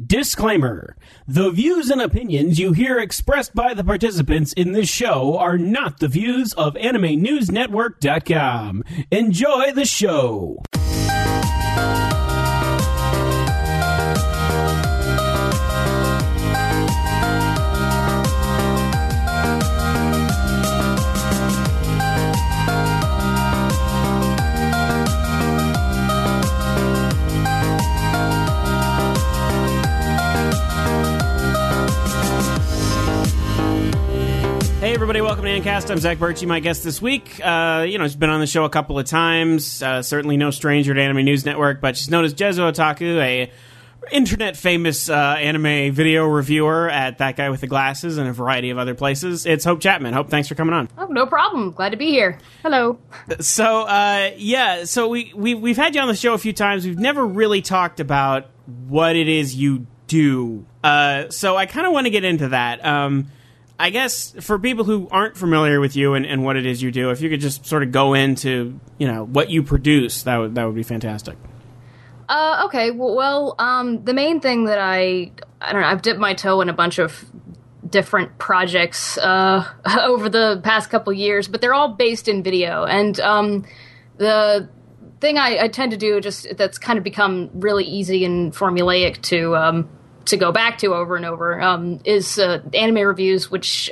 Disclaimer. The views and opinions you hear expressed by the participants in this show are not the views of AnimeNewsNetwork.com. Enjoy the show. Hey everybody, welcome to Ancast. I'm Zach Birchie. My guest this week, she's been on the show a couple of times. Certainly no stranger to Anime News Network, but she's known as Jezu Otaku, a internet famous anime video reviewer at That Guy with the Glasses and a variety of other places. It's Hope Chapman. Hope, thanks for coming on. Oh, no problem. Glad to be here. Hello. So we've had you on the show a few times. We've never really talked about what it is you do. So I kind of want to get into that. I guess for people who aren't familiar with you and what it is you do, if you could just sort of go into, what you produce, that would be fantastic. Okay. Well, the main thing that I've dipped my toe in a bunch of different projects over the past couple years, but they're all based in video. And the thing I tend to do that's kind of become really easy and formulaic to go back to over and over is anime reviews, which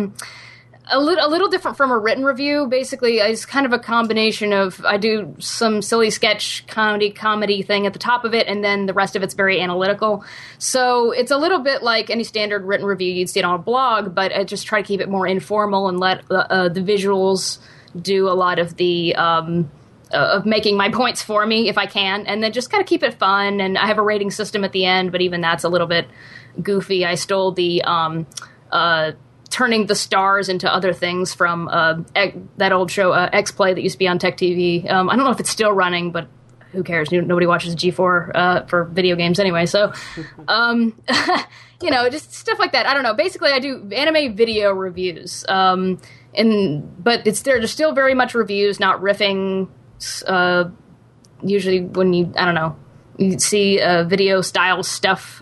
a little different from a written review. Basically, it's kind of a combination of I do some silly sketch comedy thing at the top of it, and then the rest of it's very analytical. So it's a little bit like any standard written review you'd see it on a blog, but I just try to keep it more informal and let the visuals do a lot of the of making my points for me if I can, and then just kind of keep it fun. And I have a rating system at the end, but even that's a little bit goofy. I stole the turning the stars into other things from that old show X-Play that used to be on Tech TV. I don't know if it's still running, but who cares? Nobody watches G4 for video games anyway. So, just stuff like that. I don't know. Basically, I do anime video reviews, but they're still very much reviews, not riffing. Usually when you see video style stuff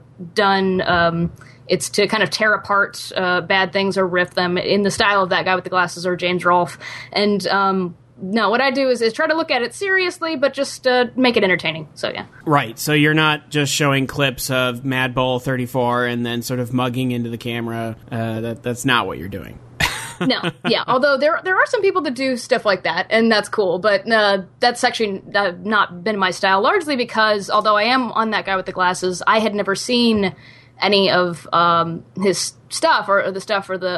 done, it's to kind of tear apart bad things or riff them in the style of That Guy with the Glasses or James Rolfe. And no, what I do is try to look at it seriously, but just make it entertaining. So yeah. Right. So you're not just showing clips of Mad Bull 34 and then sort of mugging into the camera. That's not what you're doing. No, yeah. Although there are some people that do stuff like that, and that's cool. But that's actually not been my style, largely because although I am on That Guy with the Glasses, I had never seen any of his stuff or the stuff of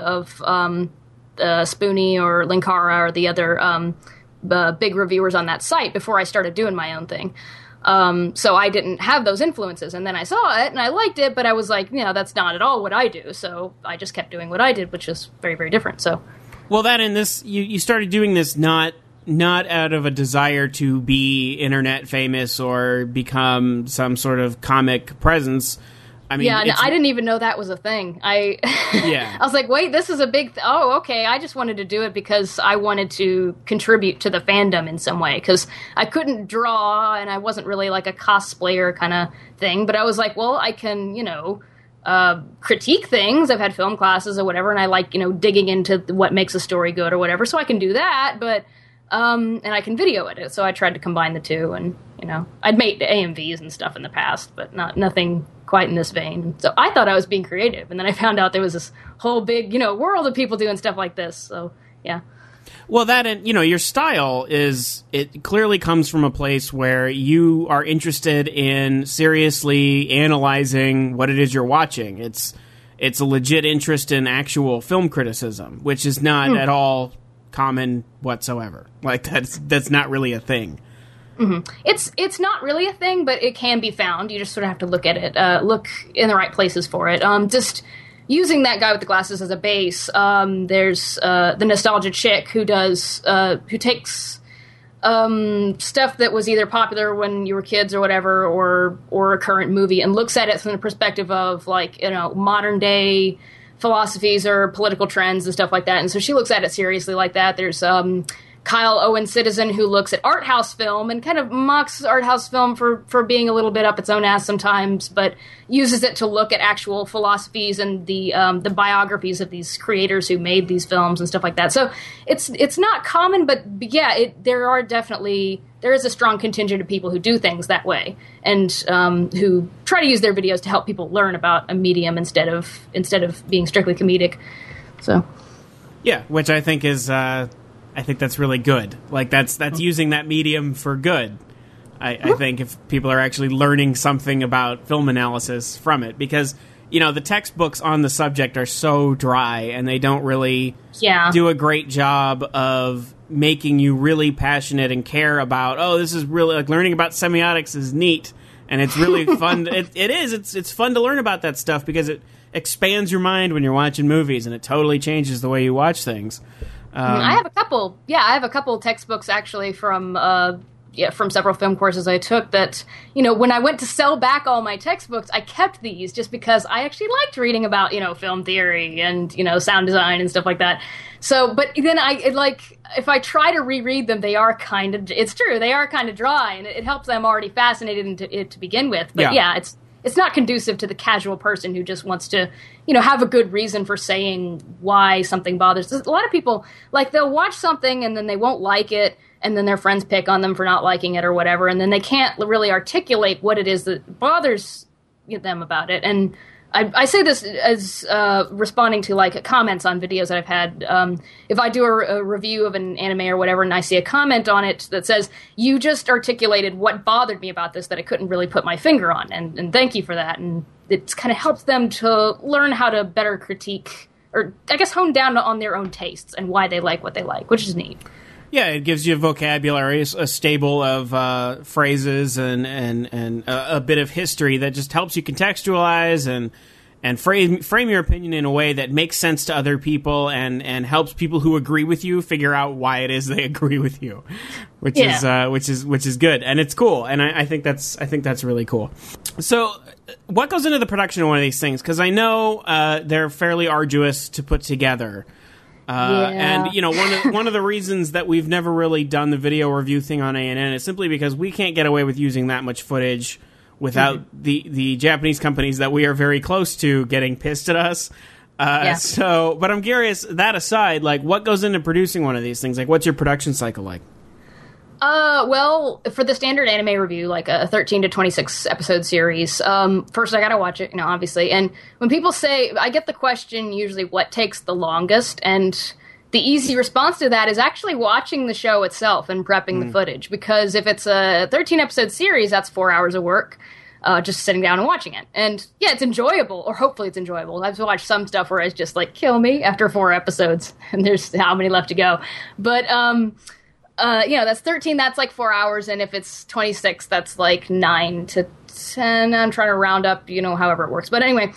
Spoonie or Linkara or the other big reviewers on that site before I started doing my own thing. So I didn't have those influences, and then I saw it and I liked it, but I was like, that's not at all what I do. So I just kept doing what I did, which is very, very different. So, well, that and this, you started doing this not out of a desire to be internet famous or become some sort of comic presence. I mean, I didn't even know that was a thing. I was like, wait, this is a big... oh, okay. I just wanted to do it because I wanted to contribute to the fandom in some way, because I couldn't draw and I wasn't really like a cosplayer kind of thing. But I was like, well, I can, critique things. I've had film classes or whatever, and I like, digging into what makes a story good or whatever. So I can do that, but... and I can video edit, so I tried to combine the two, and I'd made AMVs and stuff in the past, but nothing quite in this vein. So I thought I was being creative, and then I found out there was this whole big, world of people doing stuff like this. So yeah. Well, that and your style it clearly comes from a place where you are interested in seriously analyzing what it is you're watching. It's a legit interest in actual film criticism, which is not at all common whatsoever. Like that's not really a thing. Mm-hmm. It's not really a thing, but it can be found. You just sort of have to look at it, look in the right places for it. Just using That Guy with the Glasses as a base. There's the Nostalgia Chick who takes stuff that was either popular when you were kids or whatever, or a current movie, and looks at it from the perspective of modern day philosophies or political trends and stuff like that. And so she looks at it seriously like that. There's Kyle Owen Citizen, who looks at art house film and kind of mocks art house film for being a little bit up its own ass sometimes, but uses it to look at actual philosophies and the biographies of these creators who made these films and stuff like that. So it's not common, but yeah, there is a strong contingent of people who do things that way and who try to use their videos to help people learn about a medium instead of being strictly comedic. So yeah, which I think is. I think that's really good. Like, that's using that medium for good. I think if people are actually learning something about film analysis from it. Because, the textbooks on the subject are so dry, and they don't really do a great job of making you really passionate and care about, this is really, like, learning about semiotics is neat, and it's really fun. It is. It's fun to learn about that stuff because it expands your mind when you're watching movies, and it totally changes the way you watch things. I have a couple. Yeah, I have a couple textbooks actually from several film courses I took that, when I went to sell back all my textbooks, I kept these just because I actually liked reading about, film theory and, sound design and stuff like that. So, but then if I try to reread them, they are it's true, they are kind of dry, and it helps I'm already fascinated into it to begin with. But yeah, it's not conducive to the casual person who just wants to, have a good reason for saying why something bothers. A lot of people, they'll watch something and then they won't like it, and then their friends pick on them for not liking it or whatever, and then they can't really articulate what it is that bothers them about it. And I say this as responding to comments on videos that I've had. If I do a review of an anime or whatever, and I see a comment on it that says, "You just articulated what bothered me about this that I couldn't really put my finger on, and thank you for that." And it kind of helps them to learn how to better critique, or I guess hone down on their own tastes and why they like what they like, which is neat. Yeah, it gives you a vocabulary, a stable of phrases and a bit of history that just helps you contextualize and frame your opinion in a way that makes sense to other people and helps people who agree with you figure out why it is they agree with you, which is good, and it's cool, and I think that's really cool. So, what goes into the production of one of these things? Because I know they're fairly arduous to put together. And one of the reasons that we've never really done the video review thing on ANN is simply because we can't get away with using that much footage without the Japanese companies that we are very close to getting pissed at us. So, but I'm curious, that aside, what goes into producing one of these things? What's your production cycle like? Well, for the standard anime review, a 13 to 26 episode series, first I gotta watch it, obviously. And when people say, I get the question usually, what takes the longest? And the easy response to that is actually watching the show itself and prepping the footage. Because if it's a 13 episode series, that's 4 hours of work, just sitting down and watching it. And yeah, it's enjoyable, or hopefully it's enjoyable. I've watched some stuff where it's just kill me after 4 episodes, and there's how many left to go. But, that's 13, that's 4 hours, and if it's 26, that's 9 to 10. I'm trying to round up, however it works. But anyway,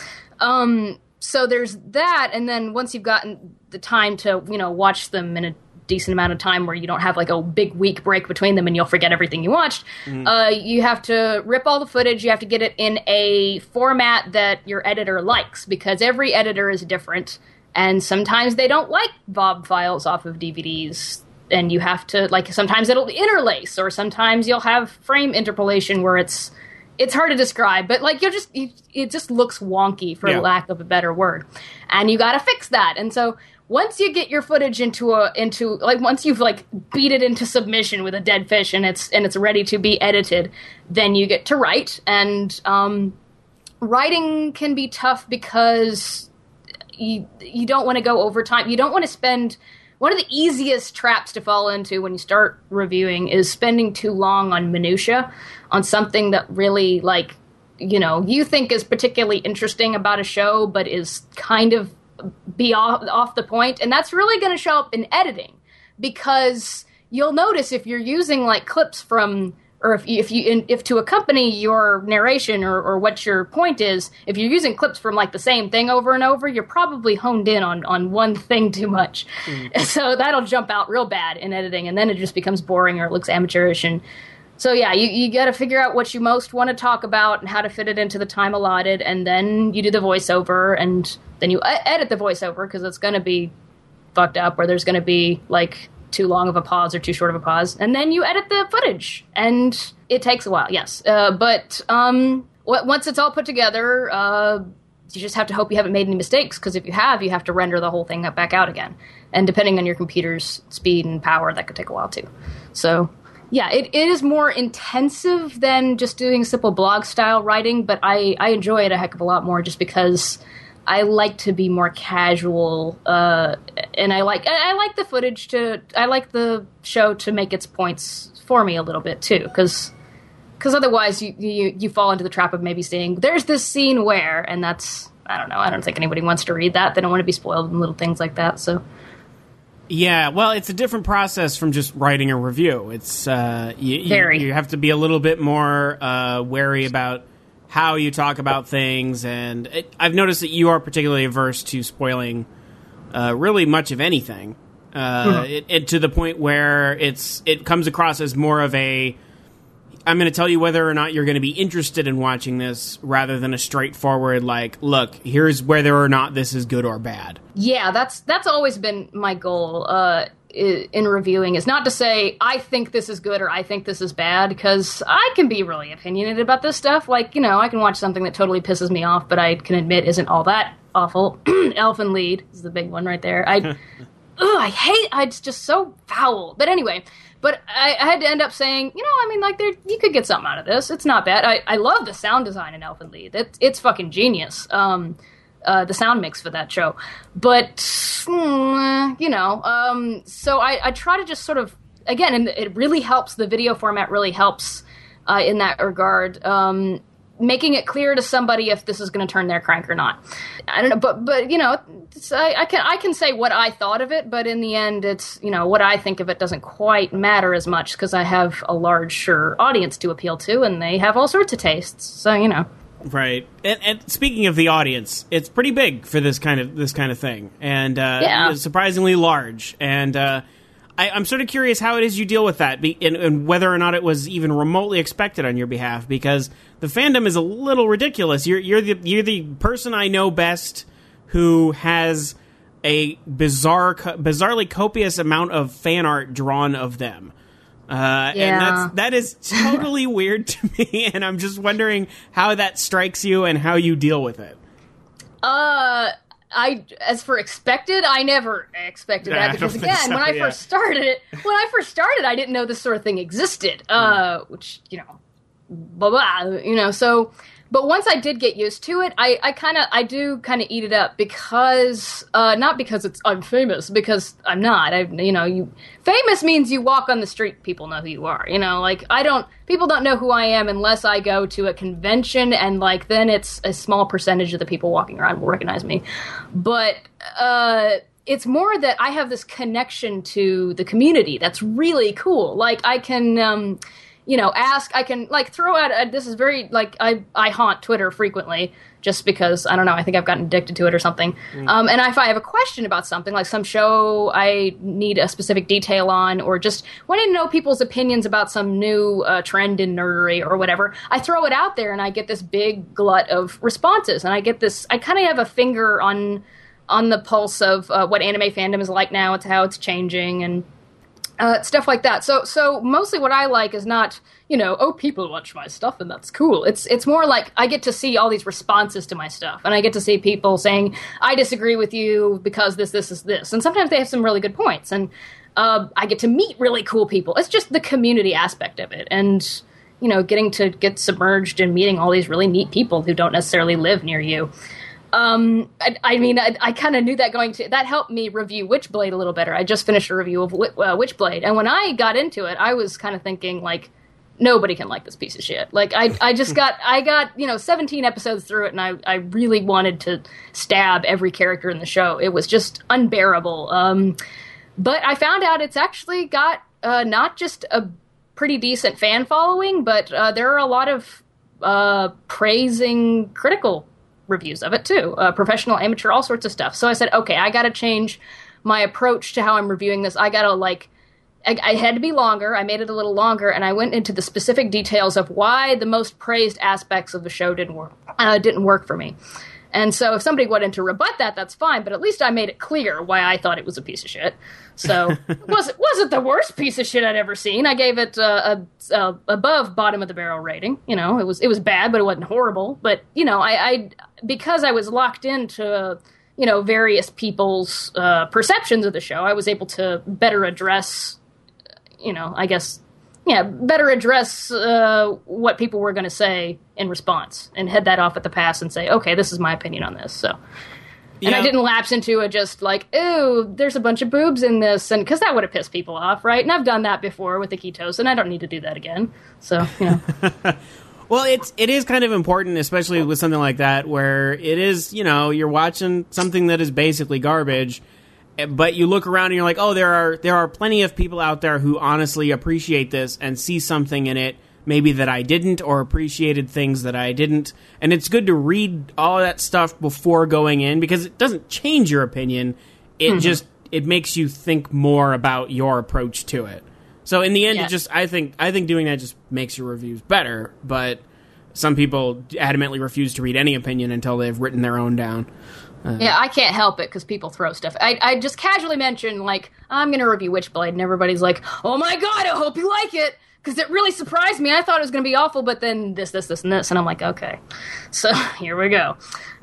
so there's that, and then once you've gotten the time to, watch them in a decent amount of time where you don't have a big week break between them and you'll forget everything you watched, you have to rip all the footage, you have to get it in a format that your editor likes, because every editor is different, and sometimes they don't like VOB files off of DVDs. And you have to, sometimes it'll interlace, or sometimes you'll have frame interpolation where it's hard to describe, but it just looks wonky, for lack of a better word. And you gotta fix that. And so once you get your footage once you've beat it into submission with a dead fish and it's ready to be edited, then you get to write. And writing can be tough because you don't want to go overtime. You don't want to spend... One of the easiest traps to fall into when you start reviewing is spending too long on minutia, on something that really, you think is particularly interesting about a show, but is kind of off the point. And that's really going to show up in editing, because you'll notice if you're using clips from, or if to accompany your narration or what your point is, if you're using clips from the same thing over and over, you're probably honed in on one thing too much. So that'll jump out real bad in editing, and then it just becomes boring or it looks amateurish. And so yeah, you got to figure out what you most want to talk about and how to fit it into the time allotted, and then you do the voiceover, and then you edit the voiceover because it's going to be fucked up, or there's going to be too long of a pause or too short of a pause, and then you edit the footage, and it takes a while, yes. But once it's all put together, you just have to hope you haven't made any mistakes, because if you have to render the whole thing back out again. And depending on your computer's speed and power, that could take a while too. So, yeah, it is more intensive than just doing simple blog-style writing, but I enjoy it a heck of a lot more just because I like to be more casual, and I like the footage I like the show to make its points for me a little bit too, because otherwise you fall into the trap of maybe saying, there's this scene where, and that's, I don't know, I don't think anybody wants to read that. They don't want to be spoiled in little things like that, so. Yeah, well, it's a different process from just writing a review. It's you have to be a little bit more wary about how you talk about things, and I've noticed that you are particularly averse to spoiling really much of anything, it to the point where it comes across as more of a, I'm going to tell you whether or not you're going to be interested in watching this, rather than a straightforward, like, look, here's whether or not this is good or bad. Yeah, that's always been my goal in reviewing, is not to say, I think this is good or I think this is bad, because I can be really opinionated about this stuff. Like, I can watch something that totally pisses me off, but I can admit isn't all that awful. Elfen Lied is the big one right there. It's just so foul. But anyway... But I had to end up saying, you could get something out of this. It's not bad. I love the sound design in Elfen Lied. It's fucking genius. The sound mix for that show. But, so I try to just sort of, again, and it really helps. The video format really helps in that regard. Making it clear to somebody if this is going to turn their crank or not. I don't know, but I can say what I thought of it, but in the end, it's, what I think of it doesn't quite matter as much, because I have a larger audience to appeal to, and they have all sorts of tastes. So, Right. And speaking of the audience, it's pretty big for this kind of thing, and surprisingly large. And I'm sort of curious how it is you deal with that, and whether or not it was even remotely expected on your behalf, because the fandom is a little ridiculous. You're the person I know best who has a bizarrely copious amount of fan art drawn of them. And that is totally weird to me, and I'm just wondering how that strikes you and how you deal with it. As for expected, I never expected that, because again, when I first started, I didn't know this sort of thing existed, which, blah, blah, so, but once I did get used to it, I do kind of eat it up, because, not because I'm famous, because I'm not. Famous means you walk on the street, people know who you are, people don't know who I am unless I go to a convention, and, then it's a small percentage of the people walking around will recognize me. But, it's more that I have this connection to the community that's really cool. I can, I can, throw out, this is very, I haunt Twitter frequently, just because, I don't know, I think I've gotten addicted to it or something. And if I have a question about something, like some show I need a specific detail on, or just wanting to know people's opinions about some new trend in nerdery or whatever, I throw it out there and I get this big glut of responses. And I kind of have a finger on the pulse of what anime fandom is like now. It's how it's changing, and stuff like that. So mostly what I like is not, people watch my stuff and that's cool. It's more like I get to see all these responses to my stuff, and I get to see people saying, I disagree with you because this is this. And sometimes they have some really good points, and I get to meet really cool people. It's just the community aspect of it, and, getting to get submerged in meeting all these really neat people who don't necessarily live near you. I kind of knew that that helped me review Witchblade a little better. I just finished a review of Witchblade, and when I got into it, I was kind of thinking, nobody can like this piece of shit. I got 17 episodes through it, and I really wanted to stab every character in the show. It was just unbearable. But I found out it's actually got, not just a pretty decent fan following, but, there are a lot of, praising critical reviews of it too, professional, amateur, all sorts of stuff. So I said, okay, I gotta change my approach to how I'm reviewing this. I gotta I had to be longer. I made it a little longer, and I went into the specific details of why the most praised aspects of the show didn't work for me. And so if somebody wanted to rebut that, that's fine, but at least I made it clear why I thought it was a piece of shit. So it wasn't the worst piece of shit I'd ever seen. I gave it a above bottom of the barrel rating. You know, it was bad, but it wasn't horrible. But, you know, I because I was locked into, you know, various people's perceptions of the show, I was able to better address, you know, I guess, better address what people were going to say in response and head that off at the pass and say, okay, this is my opinion on this. So, and I didn't lapse into it just like, ooh, there's a bunch of boobs in this, and because that would have pissed people off, right? And I've done that before with the Ketos, and I don't need to do that again. So, you know. Well, it is kind of important, especially with something like that, where it is, you know, you're watching something that is basically garbage, but you look around and you're like, oh, there are plenty of people out there who honestly appreciate this and see something in it maybe that I didn't, or appreciated things that I didn't. And it's good to read all that stuff before going in, because it doesn't change your opinion. It just, it makes you think more about your approach to it. So in the end, it just, I think doing that just makes your reviews better, but some people adamantly refuse to read any opinion until they've written their own down. I can't help it because people throw stuff. I just casually mention, like, I'm going to review Witchblade, and everybody's like, oh my god, I hope you like it, because it really surprised me. I thought it was going to be awful, but then this, and this, and I'm like, okay. So, here we go.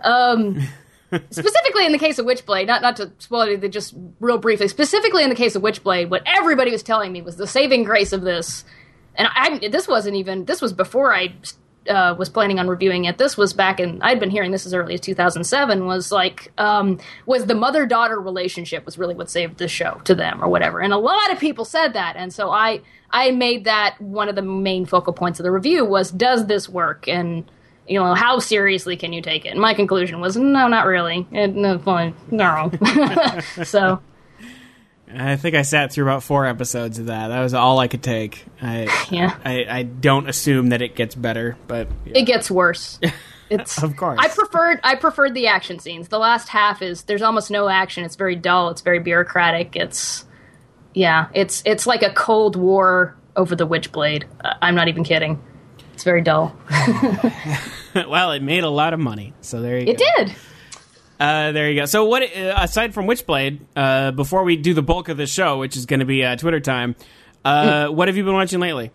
Specifically in the case of Witchblade, not to spoil it, just real briefly, specifically in the case of Witchblade, what everybody was telling me was the saving grace of this, and this was before I was planning on reviewing it. This was back in, I'd been hearing this as early as 2007, was like, was the mother-daughter relationship was really what saved the show to them, or whatever. And a lot of people said that, and so I made that one of the main focal points of the review was, does this work? And, you know, how seriously can you take it? And my conclusion was, no, not really. No, fine. No. So. I think I sat through about 4 episodes of that. That was all I could take. I don't assume that it gets better, but it gets worse. It's of course. I preferred the action scenes. The last half there's almost no action. It's very dull. It's very bureaucratic. It's like a Cold War over the Witchblade. I'm not even kidding. It's very dull. Well, it made a lot of money, so there you go. It did. There you go. So what, aside from Witchblade, before we do the bulk of the show, which is going to be Twitter time, what have you been watching lately?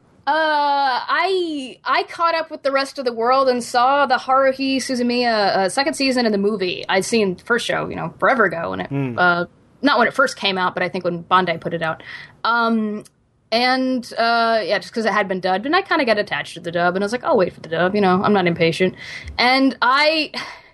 I caught up with the rest of the world and saw the Haruhi Suzumiya second season of the movie. I'd seen the first show, forever ago, when it, not when it first came out, but I think when Bandai put it out. Just because it had been dubbed, and I kind of got attached to the dub, and I was like, I'll wait for the dub, I'm not impatient. And I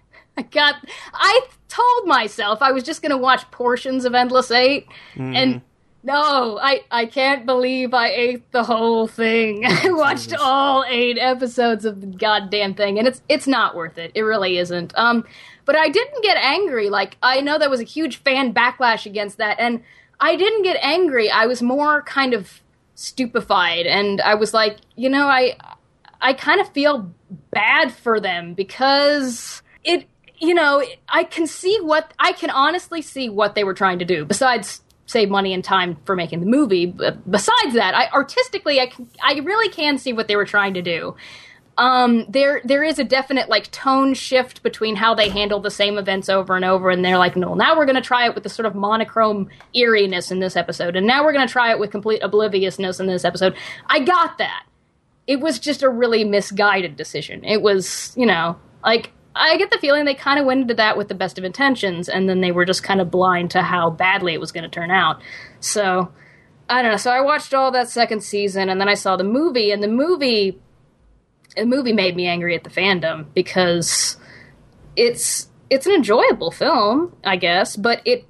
told myself I was just going to watch portions of Endless Eight, and no, I can't believe I ate the whole thing. I watched all 8 episodes of the goddamn thing, and it's not worth it. It really isn't. But I didn't get angry. Like, I know there was a huge fan backlash against that, and I didn't get angry. I was more kind of stupefied, and I was like, I kind of feel bad for them, because I can honestly see what they were trying to do, besides save money and time for making the movie. But besides that, I really can see what they were trying to do. There is a definite tone shift between how they handle the same events over and over, and they're like, no, now we're going to try it with this sort of monochrome eeriness in this episode, and now we're going to try it with complete obliviousness in this episode. I got that. It was just a really misguided decision. It was, I get the feeling they kind of went into that with the best of intentions, and then they were just kind of blind to how badly it was going to turn out. So, I don't know. So I watched all that second season, and then I saw the movie, and the movie made me angry at the fandom, because it's an enjoyable film, I guess, but it,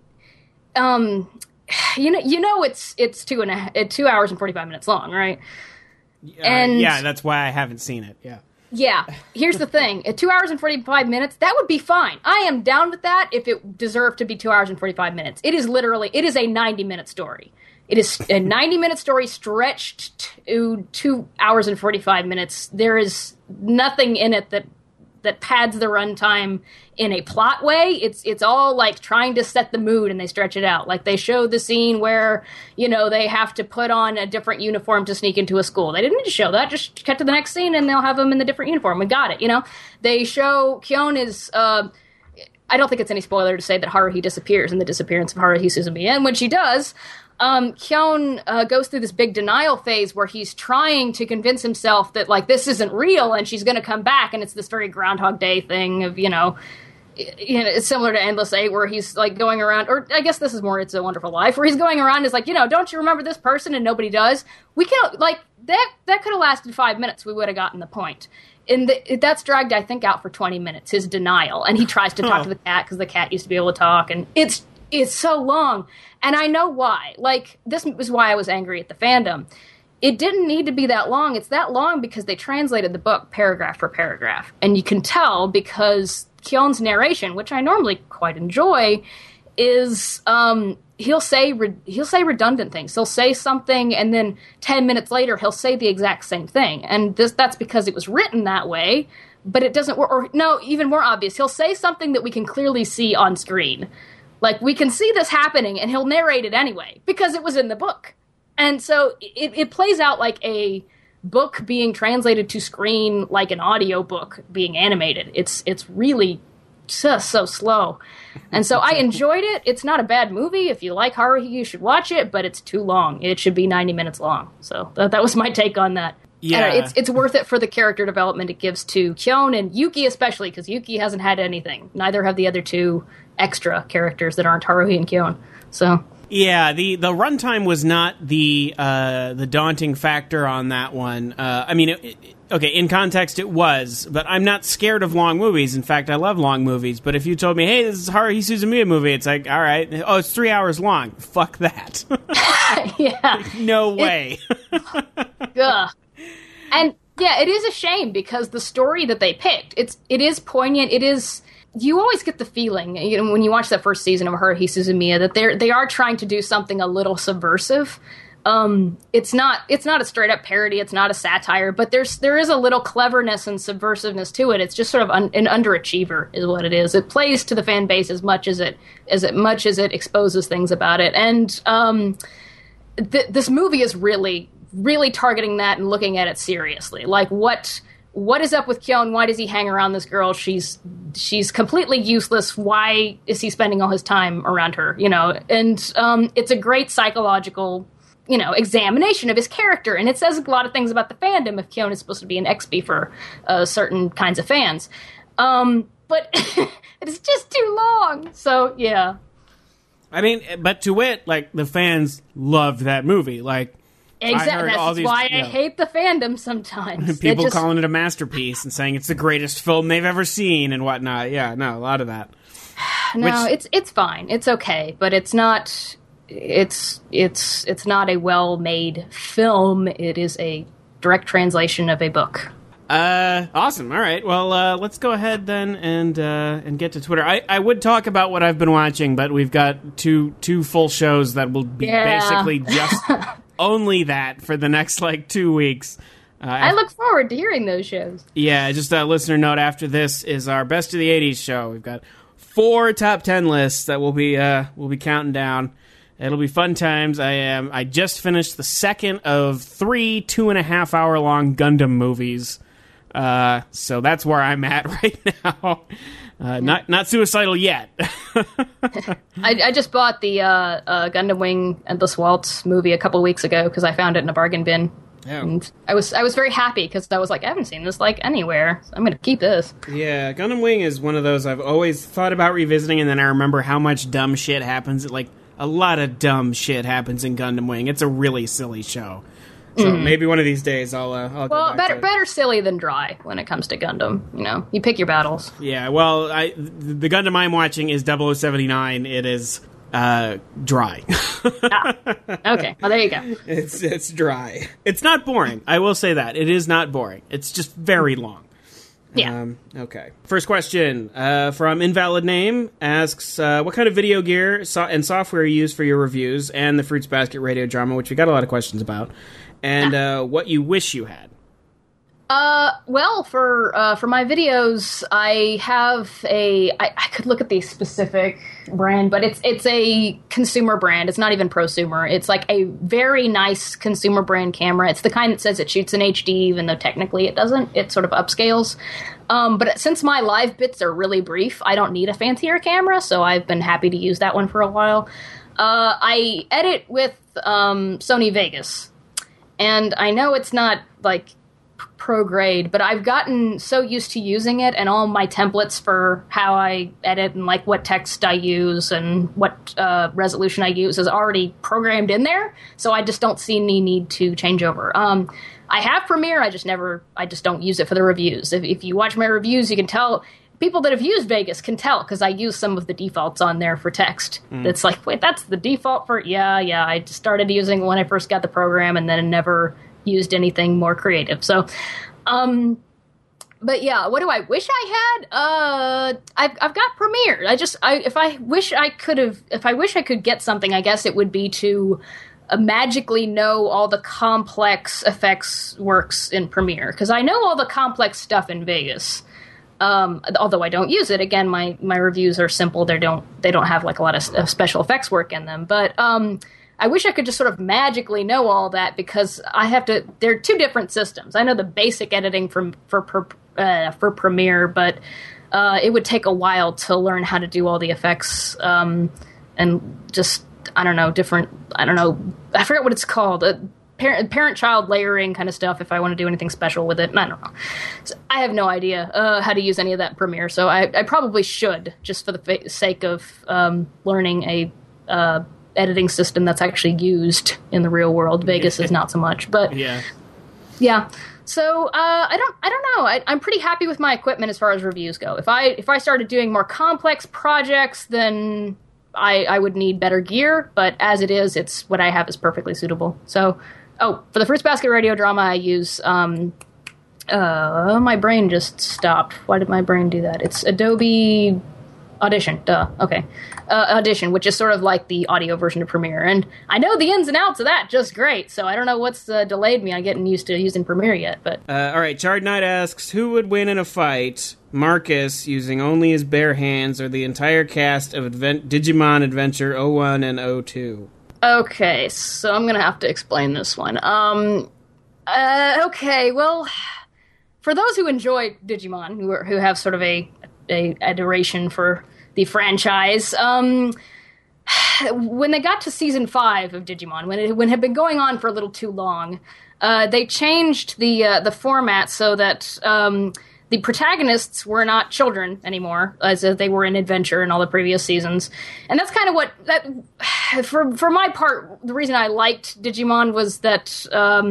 it's 2 hours and 45 minutes long, right? Yeah, that's why I haven't seen it. Yeah. Yeah, here's the thing. At 2 hours and 45 minutes, that would be fine. I am down with that if it deserved to be 2 hours and 45 minutes. It is a 90-minute story. It is a 90-minute story stretched to 2 hours and 45 minutes. There is nothing in it that that pads the runtime in a plot way. It's all like trying to set the mood, and they stretch it out. Like they show the scene where, you know, they have to put on a different uniform to sneak into a school. They didn't need to show that. Just cut to the next scene and they'll have them in the different uniform. We got it, you know? They show Kyon is, I don't think it's any spoiler to say that Haruhi disappears in the disappearance of Haruhi Suzumiya. And when she does, Kyon goes through this big denial phase where he's trying to convince himself that, like, this isn't real and she's going to come back, and it's this very Groundhog Day thing of, you know, it's similar to Endless Eight, where he's, like, going around, or I guess this is more It's a Wonderful Life, where he's going around and is like, you know, don't you remember this person? And nobody does. We can't, like, that could have lasted 5 minutes. We would have gotten the point. And that's dragged, I think, out for 20 minutes, his denial. And he tries to talk to the cat because the cat used to be able to talk, and it's so long. And I know why. Like, this was why I was angry at the fandom. It didn't need to be that long. It's that long because they translated the book paragraph for paragraph. And you can tell because Kyon's narration, which I normally quite enjoy, is he'll say redundant things. He'll say something, and then 10 minutes later, he'll say the exact same thing. And that's because it was written that way, but it doesn't work. Or no, even more obvious, he'll say something that we can clearly see on screen. Like, we can see this happening, and he'll narrate it anyway, because it was in the book. And so it plays out like a book being translated to screen, like an audio book being animated. It's really just so slow. And so I enjoyed it. It's not a bad movie. If you like Haruhi, you should watch it, but it's too long. It should be 90 minutes long. So that was my take on that. Yeah. It's worth it for the character development it gives to Kyon and Yuki especially, because Yuki hasn't had anything. Neither have the other two extra characters that aren't Haruhi and Kyon. So yeah, the runtime was not the daunting factor on that one. I mean, okay, in context it was, but I'm not scared of long movies. In fact, I love long movies. But if you told me, hey, this is Haruhi Suzumiya movie, it's like, all right, oh, it's 3 hours long. Fuck that. Yeah, no way. Ugh. And yeah, it is a shame because the story that they picked, it is poignant. It is. You always get the feeling, you know, when you watch that first season of Haruhi Suzumiya, that they are trying to do something a little subversive. It's not a straight up parody. It's not a satire, but there is a little cleverness and subversiveness to it. It's just sort of an underachiever, is what it is. It plays to the fan base as much as it exposes things about it. And this movie is really, really targeting that and looking at it seriously. Like, what is up with Kyon? Why does he hang around this girl? She's completely useless. Why is he spending all his time around her? You know, and it's a great psychological, you know, examination of his character, and it says a lot of things about the fandom if Kyon is supposed to be an XP for certain kinds of fans. But it's just too long. So yeah. I mean, but to wit, like, the fans loved that movie. Like, exactly. That's why I hate the fandom sometimes. People calling it a masterpiece and saying it's the greatest film they've ever seen and whatnot. Yeah, no, a lot of that. No, it's fine. It's okay, but it's not. It's not a well-made film. It is a direct translation of a book. Awesome. All right. Well, let's go ahead then and get to Twitter. I would talk about what I've been watching, but we've got two full shows that will be basically just only that for the next, like, 2 weeks. I look forward to hearing those shows. Yeah, just a listener note, after this is our Best of the 80s show. We've got 4 top 10 lists that we'll be counting down. It'll be fun times. I just finished the second of 3 2.5 hour long Gundam movies. So that's where I'm at right now. Not suicidal yet. I just bought the Gundam Wing Endless Waltz movie a couple weeks ago because I found it in a bargain bin. Yeah. And I was very happy because I was like, I haven't seen this like anywhere. So I'm going to keep this. Yeah, Gundam Wing is one of those I've always thought about revisiting, and then I remember how much dumb shit happens. Like, a lot of dumb shit happens in Gundam Wing. It's a really silly show. So maybe one of these days I'll go back to it. Better silly than dry when it comes to Gundam. You know, you pick your battles. Yeah, well, the Gundam I'm watching is 0079. It is dry. Okay, well, there you go. It's dry. It's not boring. I will say that. It is not boring. It's just very long. Yeah. Okay. First question from Invalid Name asks, what kind of video gear and software you use for your reviews and the Fruits Basket radio drama, which we got a lot of questions about, and what you wish you had. Well, for my videos, I have I could look at the specific brand, but it's a consumer brand. It's not even prosumer. It's like a very nice consumer brand camera. It's the kind that says it shoots in HD, even though technically it doesn't. It sort of upscales. But since my live bits are really brief, I don't need a fancier camera, so I've been happy to use that one for a while. I edit with Sony Vegas, and I know it's not like pro grade, but I've gotten so used to using it, and all my templates for how I edit and like what text I use and what resolution I use is already programmed in there, so I just don't see any need to change over. I have Premiere, I just don't use it for the reviews. If you watch my reviews, you can tell. People that have used Vegas can tell because I use some of the defaults on there for text. It's like, wait, that's the default for... Yeah, I just started using it when I first got the program and then never used anything more creative. So, but yeah, what do I wish I had? I've got Premiere. If I wish I could get something, I guess it would be to magically know all the complex effects works in Premiere, because I know all the complex stuff in Vegas. Although I don't use it. Again, my reviews are simple. They don't have like a lot of special effects work in them. But I wish I could just sort of magically know all that, because they're two different systems. I know the basic editing for Premiere, but it would take a while to learn how to do all the effects and just I forget what it's called. Parent-child layering kind of stuff, if I want to do anything special with it. I don't know. So I have no idea how to use any of that in Premiere, so I probably should, just for the sake of learning a editing system that's actually used in the real world. Vegas is not so much, but yeah. So I don't know. I'm pretty happy with my equipment as far as reviews go. If I started doing more complex projects, then I would need better gear, but as it is, it's what I have is perfectly suitable. So, for the Fruits Basket radio drama, I use, my brain just stopped. Why did my brain do that? It's Adobe Audition. Duh. Okay. Audition, which is sort of like the audio version of Premiere. And I know the ins and outs of that just great, so I don't know what's delayed me on getting used to using Premiere yet. But all right, Charred Knight asks, who would win in a fight? Marcus using only his bare hands, or the entire cast of Digimon Adventure 01 and 02? Okay, so I'm going to have to explain this one. Okay, well, for those who enjoy Digimon, who have sort of a adoration for the franchise, when they got to season 5 of Digimon, when it had been going on for a little too long, they changed the format so that the protagonists were not children anymore, as they were in Adventure and all the previous seasons. And that's kind of for my part, the reason I liked Digimon was that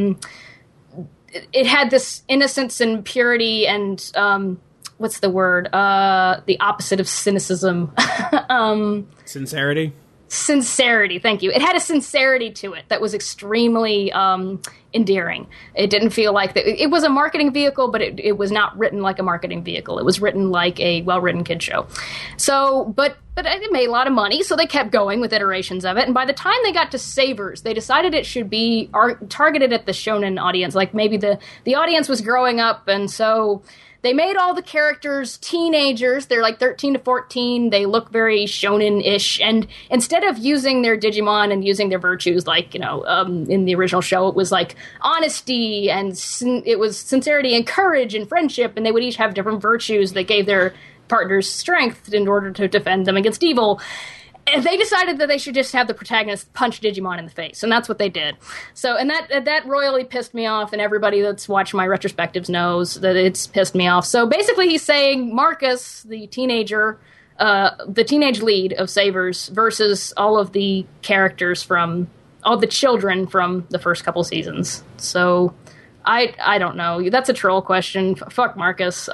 it had this innocence and purity and, what's the word? The opposite of cynicism. Sincerity? Sincerity, thank you. It had a sincerity to it that was extremely endearing. It didn't feel like it was a marketing vehicle, but it was not written like a marketing vehicle. It was written like a well-written kid show. So, but it made a lot of money, so they kept going with iterations of it. And by the time they got to Savers, they decided it should be targeted at the shonen audience. Like maybe the audience was growing up, and so they made all the characters teenagers. They're like 13 to 14. They look very shonen-ish. And instead of using their Digimon and using their virtues, like, in the original show, it was like honesty and it was sincerity and courage and friendship. And they would each have different virtues that gave their partners strength in order to defend them against evil. And they decided that they should just have the protagonist punch Digimon in the face, and that's what they did. So, and that royally pissed me off, and everybody that's watched my retrospectives knows that it's pissed me off. So basically he's saying Marcus, the teenage lead of Savers, versus all of the characters all the children from the first couple seasons. So I don't know. That's a troll question. Fuck Marcus.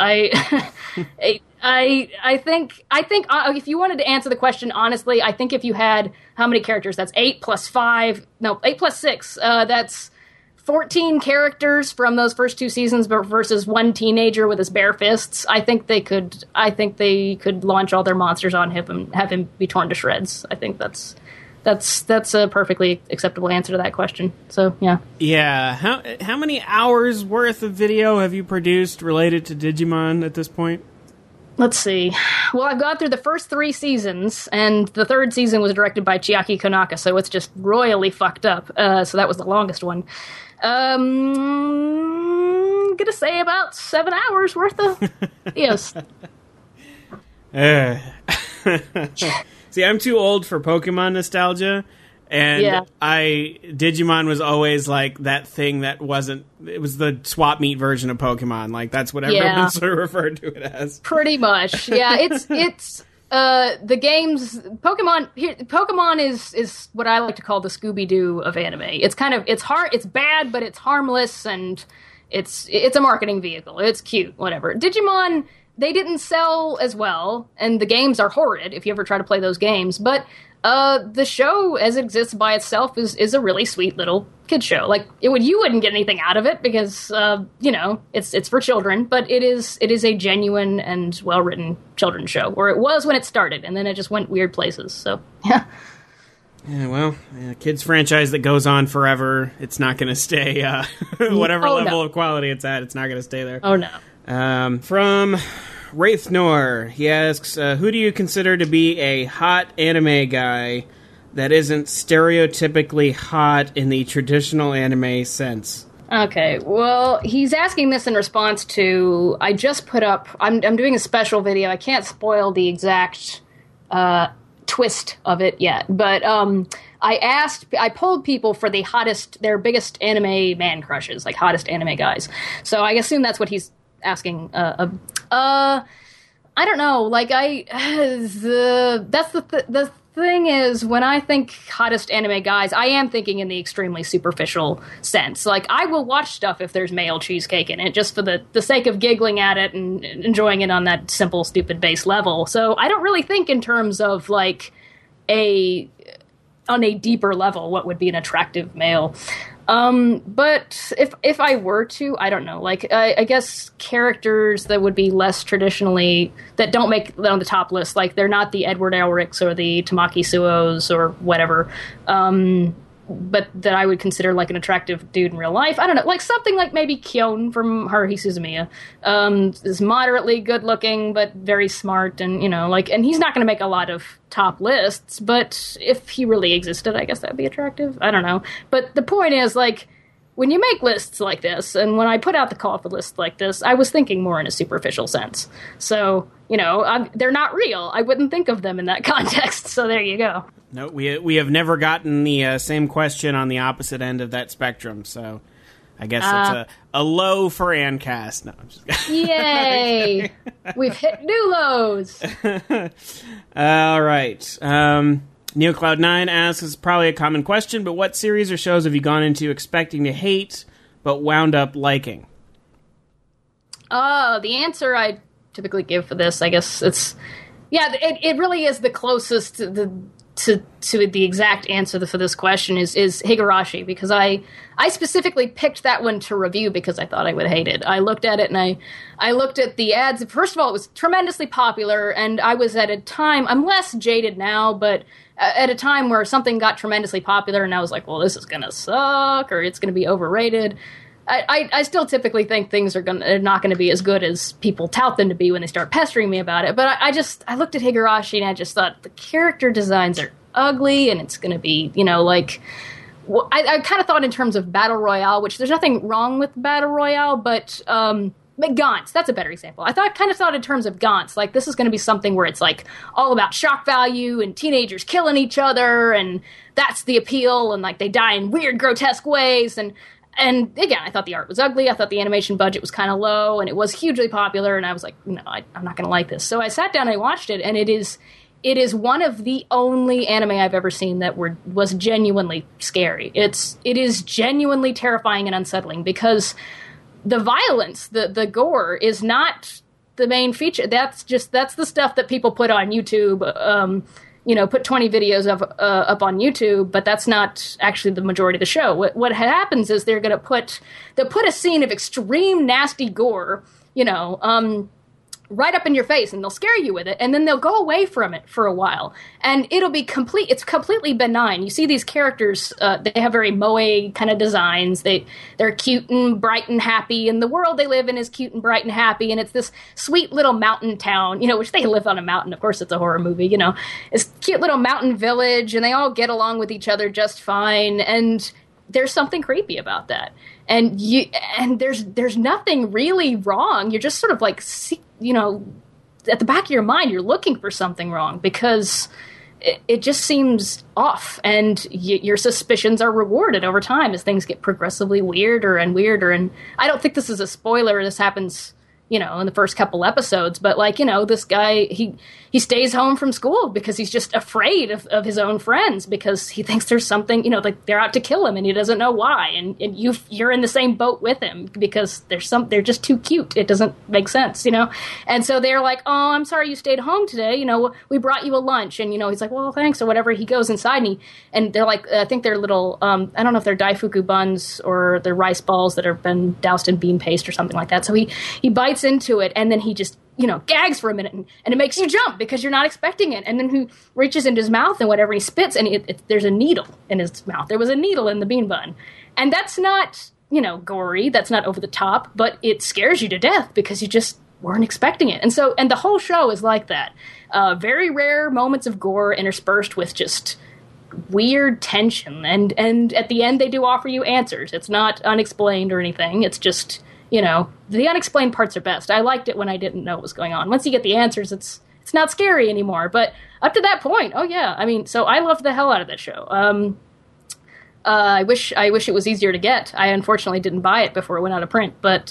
I think if you wanted to answer the question honestly, I think if you had how many characters? That's 8 plus 6. That's 14 characters from those first 2 seasons, but versus one teenager with his bare fists. I think they could launch all their monsters on him and have him be torn to shreds. I think that's that's a perfectly acceptable answer to that question. So yeah. Yeah. How many hours worth of video have you produced related to Digimon at this point? Let's see. Well, I've gone through the first 3 seasons, and the 3rd season was directed by Chiaki Konaka, so it's just royally fucked up. So that was the longest one. Gonna say about 7 hours worth of videos. See, I'm too old for Pokemon nostalgia, and Digimon was always like that thing that wasn't. It was the swap meet version of Pokemon. Like that's what everyone sort of referred to it as. Pretty much, yeah. It's the games. Pokemon is what I like to call the Scooby-Doo of anime. It's it's bad, but it's harmless, and it's a marketing vehicle. It's cute, whatever. Digimon, they didn't sell as well, and the games are horrid if you ever try to play those games, but the show as it exists by itself is a really sweet little kid show. Like you wouldn't get anything out of it because it's for children, but it is a genuine and well written children's show, or it was when it started, and then it just went weird places. So yeah. Yeah, well, kids franchise that goes on forever. It's not going to stay whatever level of quality it's at. It's not going to stay there. Oh no. From Wraith Nor, he asks, who do you consider to be a hot anime guy that isn't stereotypically hot in the traditional anime sense? Okay, well, he's asking this in response to, I just put up, I'm doing a special video, I can't spoil the exact twist of it yet, but I polled people for their biggest anime man crushes, like hottest anime guys. So I assume that's what he's asking. I don't know. Like the thing is, when I think hottest anime guys, I am thinking in the extremely superficial sense. Like I will watch stuff if there's male cheesecake in it, just for the sake of giggling at it and enjoying it on that simple, stupid base level. So I don't really think in terms of like on a deeper level what would be an attractive male. But if I were to, I don't know, like, I guess characters that would be less traditionally, that don't make it on the top list, like, they're not the Edward Elrics or the Tamaki Suos or whatever, but that I would consider, like, an attractive dude in real life. I don't know, like, something like maybe Kyon from Haruhi Suzumiya, is moderately good-looking, but very smart, and, you know, like, and he's not going to make a lot of top lists, but if he really existed, I guess that'd be attractive. I don't know. But the point is, like, when you make lists like this, and when I put out the call for lists like this, I was thinking more in a superficial sense. So, you know, they're not real. I wouldn't think of them in that context. So there you go. No, we have never gotten the same question on the opposite end of that spectrum. So I guess it's a low for Ancast. No, I'm just kidding. Yay! We've hit new lows. All right. NeoCloud9 asks, it's probably a common question, but what series or shows have you gone into expecting to hate but wound up liking? The answer I typically give for this, I guess it really is the closest to the exact answer for this question is Higurashi, because I specifically picked that one to review because I thought I would hate it. I looked at it and I looked at the ads. First of all, it was tremendously popular, and I was at a time, I'm less jaded now, but at a time where something got tremendously popular, and I was like, well, this is going to suck, or it's going to be overrated. I still typically think things are not going to be as good as people tout them to be when they start pestering me about it. But I looked at Higurashi and I just thought the character designs are ugly, and it's going to be, you know, like, well, I kind of thought in terms of Battle Royale, which there's nothing wrong with Battle Royale, but Gantz, that's a better example. I kind of thought in terms of Gantz, like, this is going to be something where it's like all about shock value and teenagers killing each other, and that's the appeal, and like they die in weird, grotesque ways, and again, I thought the art was ugly. I thought the animation budget was kind of low, and it was hugely popular. And I was like, no, I'm not going to like this. So I sat down and I watched it, and it is one of the only anime I've ever seen that was genuinely scary. It is genuinely terrifying and unsettling because the violence, the gore, is not the main feature. That's the stuff that people put on YouTube. You know, put 20 videos up on YouTube, but that's not actually the majority of the show. What happens is they'll put a scene of extreme nasty gore, you know, right up in your face, and they'll scare you with it, and then they'll go away from it for a while, and it'll be it's completely benign. You see these characters, they have very moe kind of designs. They're cute and bright and happy, and the world they live in is cute and bright and happy, and it's this sweet little mountain town, which they live on a mountain. Of course, it's a horror movie, It's cute little mountain village, and they all get along with each other just fine, and there's something creepy about that. And there's nothing really wrong. You're just sort of like, at the back of your mind, you're looking for something wrong because it just seems off. And your suspicions are rewarded over time as things get progressively weirder and weirder. And I don't think this is a spoiler. This happens, in the first couple episodes. But this guy, he stays home from school because he's just afraid of his own friends because he thinks there's something, like they're out to kill him and he doesn't know why. And you're in the same boat with him because they're just too cute. It doesn't make sense, And so they're like, oh, I'm sorry you stayed home today. We brought you a lunch. And, he's like, well, thanks or whatever. He goes inside and they're like, I think they're little, I don't know if they're daifuku buns or they're rice balls that have been doused in bean paste or something like that. So he bites into it and then he just gags for a minute and it makes you jump because you're not expecting it. And then he reaches into his mouth and whatever he spits and there's a needle in his mouth. There was a needle in the bean bun. And that's not, gory. That's not over the top, but it scares you to death because you just weren't expecting it. And the whole show is like that. Very rare moments of gore interspersed with just weird tension. And at the end, they do offer you answers. It's not unexplained or anything. It's just, the unexplained parts are best. I liked it when I didn't know what was going on. Once you get the answers, it's not scary anymore. But up to that point, oh yeah. I mean, so I loved the hell out of that show. I wish it was easier to get. I unfortunately didn't buy it before it went out of print. But,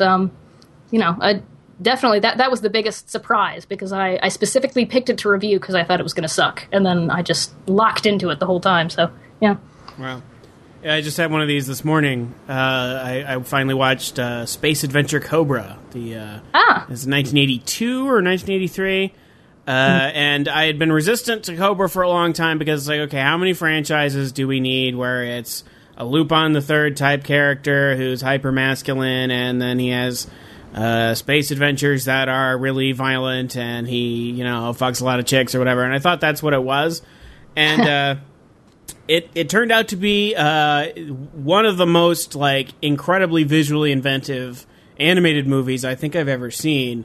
definitely that was the biggest surprise because I specifically picked it to review because I thought it was going to suck. And then I just locked into it the whole time. So, yeah. Wow. Yeah, I just had one of these this morning. I finally watched Space Adventure Cobra. It's 1982 or 1983. And I had been resistant to Cobra for a long time because it's like, okay, how many franchises do we need where it's a Lupin the Third type character who's hyper-masculine and then he has space adventures that are really violent and he, fucks a lot of chicks or whatever. And I thought that's what it was. And It turned out to be one of the most incredibly visually inventive animated movies I think I've ever seen.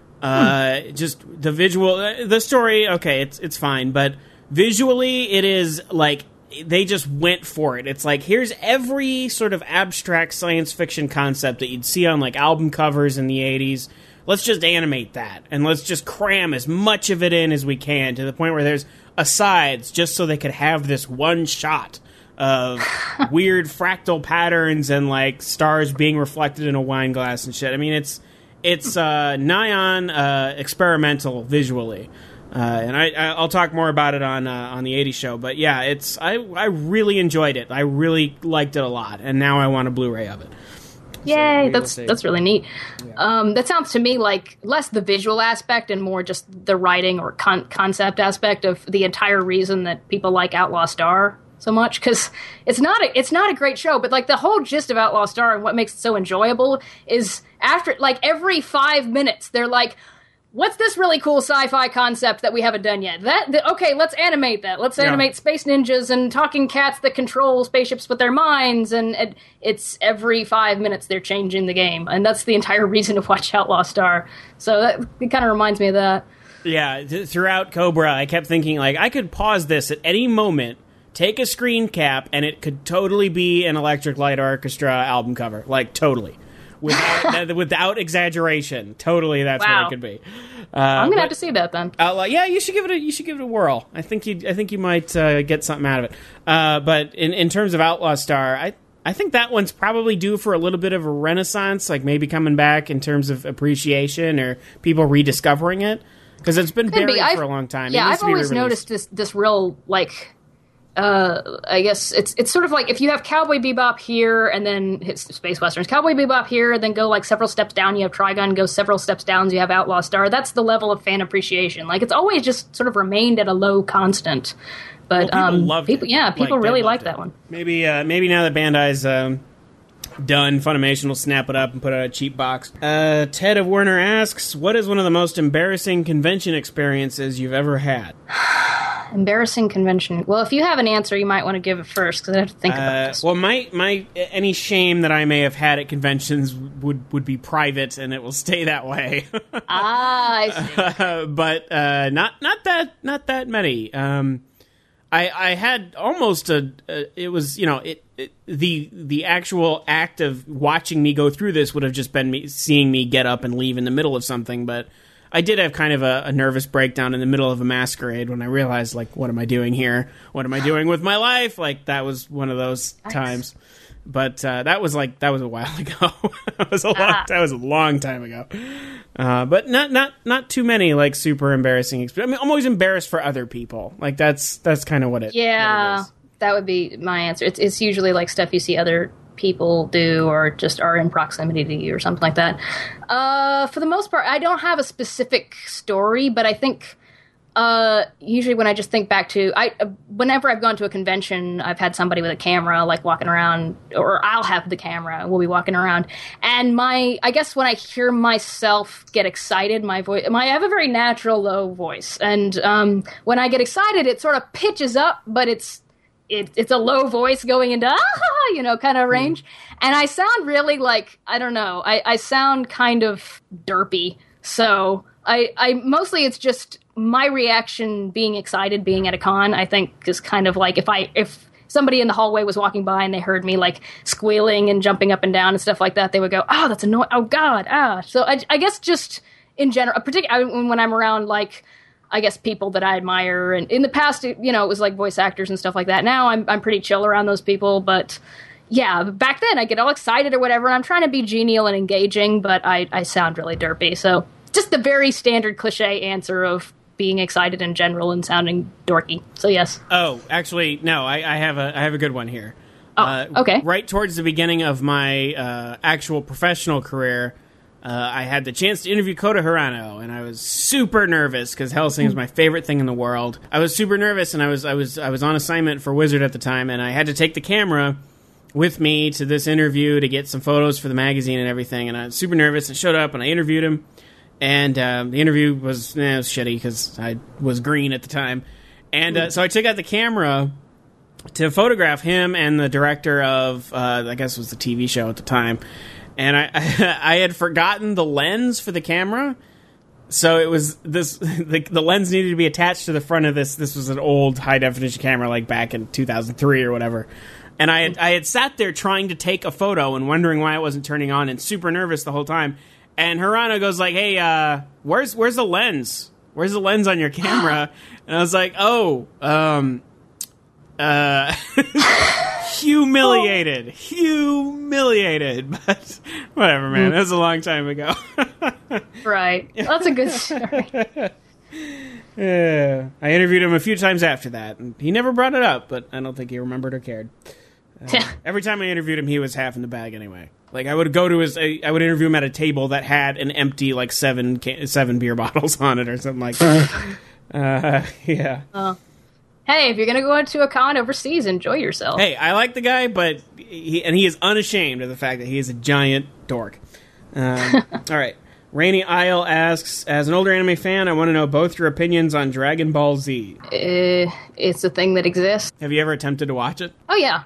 Just the visual, the story, okay, it's fine, but visually it is they just went for it. It's like here's every sort of abstract science fiction concept that you'd see on album covers in the 80s. Let's just animate that and let's just cram as much of it in as we can to the point where there's asides just so they could have this one shot of weird fractal patterns and stars being reflected in a wine glass and shit. I mean, it's nigh on experimental visually, and I'll talk more about it on the 80s show. But yeah, I really enjoyed it. I really liked it a lot, and now I want a Blu-ray of it. Yay, that's really neat. Yeah. That sounds to me like less the visual aspect and more just the writing or concept aspect of the entire reason that people like Outlaw Star so much. Because it's not a great show, but the whole gist of Outlaw Star and what makes it so enjoyable is after every 5 minutes they're like, what's this really cool sci-fi concept that we haven't done yet? Okay, let's animate that. Let's animate space ninjas and talking cats that control spaceships with their minds. And it's every 5 minutes they're changing the game. And that's the entire reason to watch Outlaw Star. So it kind of reminds me of that. Yeah, throughout Cobra, I kept thinking, I could pause this at any moment, take a screen cap, and it could totally be an Electric Light Orchestra album cover. Totally. Without exaggeration, totally, that's what it could be. I'm gonna have to see that then. Yeah, you should give it a whirl. I think you might get something out of it. But in terms of Outlaw Star, I think that one's probably due for a little bit of a renaissance, maybe coming back in terms of appreciation or people rediscovering it because it's been buried for a long time. Yeah, I've always noticed this real I guess it's sort of like if you have Cowboy Bebop here and then hit Space Westerns, Cowboy Bebop here, then go several steps down, you have Trigun, go several steps down, you have Outlaw Star. That's the level of fan appreciation. It's always just sort of remained at a low constant. But people loved it. People really liked that one. Maybe now that Bandai's Done. Funimation will snap it up and put it in a cheap box. Ted of Werner asks, what is one of the most embarrassing convention experiences you've ever had? Embarrassing convention. Well, if you have an answer, you might want to give it first, because I have to think about this. Well, my any shame that I may have had at conventions would be private, and it will stay that way. I see. But not that many. I had almost it was, the actual act of watching me go through this would have just been me seeing me get up and leave in the middle of something, but I did have kind of a nervous breakdown in the middle of a masquerade when I realized, like, what am I doing here? What am I doing with my life? Like, that was one of those times. But that was a while ago. That was a long time ago. But not too many, like, super embarrassing experiences. I mean, I'm always embarrassed for other people. Like, that's kind of what it is. That would be my answer. It's usually like stuff you see other people do or just are in proximity to you or something like that. For the most part, I don't have a specific story, but I think usually when I just think back to whenever I've gone to a convention, I've had somebody with a camera like walking around, or I'll have the camera and we'll be walking around, and I guess when I hear myself get excited, my voice, I have a very natural low voice, and when I get excited it sort of pitches up, but it's a low voice going into kind of range, and I sound really like, I don't know, I sound kind of derpy. So I mostly, it's just my reaction being excited, being at a con, I think is kind of like if somebody in the hallway was walking by and they heard me like squealing and jumping up and down and stuff like that, they would go, "Oh, that's annoying! Oh God, ah!" So I guess just in general, particularly when I'm around, like, I guess people that I admire, and in the past, it was like voice actors and stuff like that. Now I'm pretty chill around those people, but yeah, back then I get all excited or whatever, and I'm trying to be genial and engaging, but I sound really derpy. So just the very standard cliche answer of being excited in general and sounding dorky. So yes. Oh, actually, no, I have a good one here. Oh, okay. Right towards the beginning of my actual professional career, I had the chance to interview Kota Hirano, and I was super nervous because Hellsing is my favorite thing in the world. I was super nervous, and I was on assignment for Wizard at the time, and I had to take the camera with me to this interview to get some photos for the magazine and everything. And I was super nervous. I showed up and I interviewed him, and the interview was shitty because I was green at the time. And so I took out the camera to photograph him and the director of I guess it was the TV show at the time. And I had forgotten the lens for the camera, so it was this. The lens needed to be attached to the front of this. This was an old high definition camera, like back in 2003 or whatever. And I had sat there trying to take a photo and wondering why it wasn't turning on, and super nervous the whole time. And Hirano goes like, "Hey, where's the lens? Where's the lens on your camera?" And I was like, "Oh, humiliated, but whatever, man. That was a long time ago." Right. That's a good story. Yeah. I interviewed him a few times after that, and he never brought it up, but I don't think he remembered or cared. Every time I interviewed him, he was half in the bag anyway. Like, I would go to I would interview him at a table that had an empty, like, seven beer bottles on it or something like that. Yeah. Hey, if you're going to go into a con overseas, enjoy yourself. Hey, I like the guy, but he is unashamed of the fact that he is a giant dork. All right. Rainy Isle asks, as an older anime fan, I want to know both your opinions on Dragon Ball Z. It's a thing that exists. Have you ever attempted to watch it? Oh, yeah.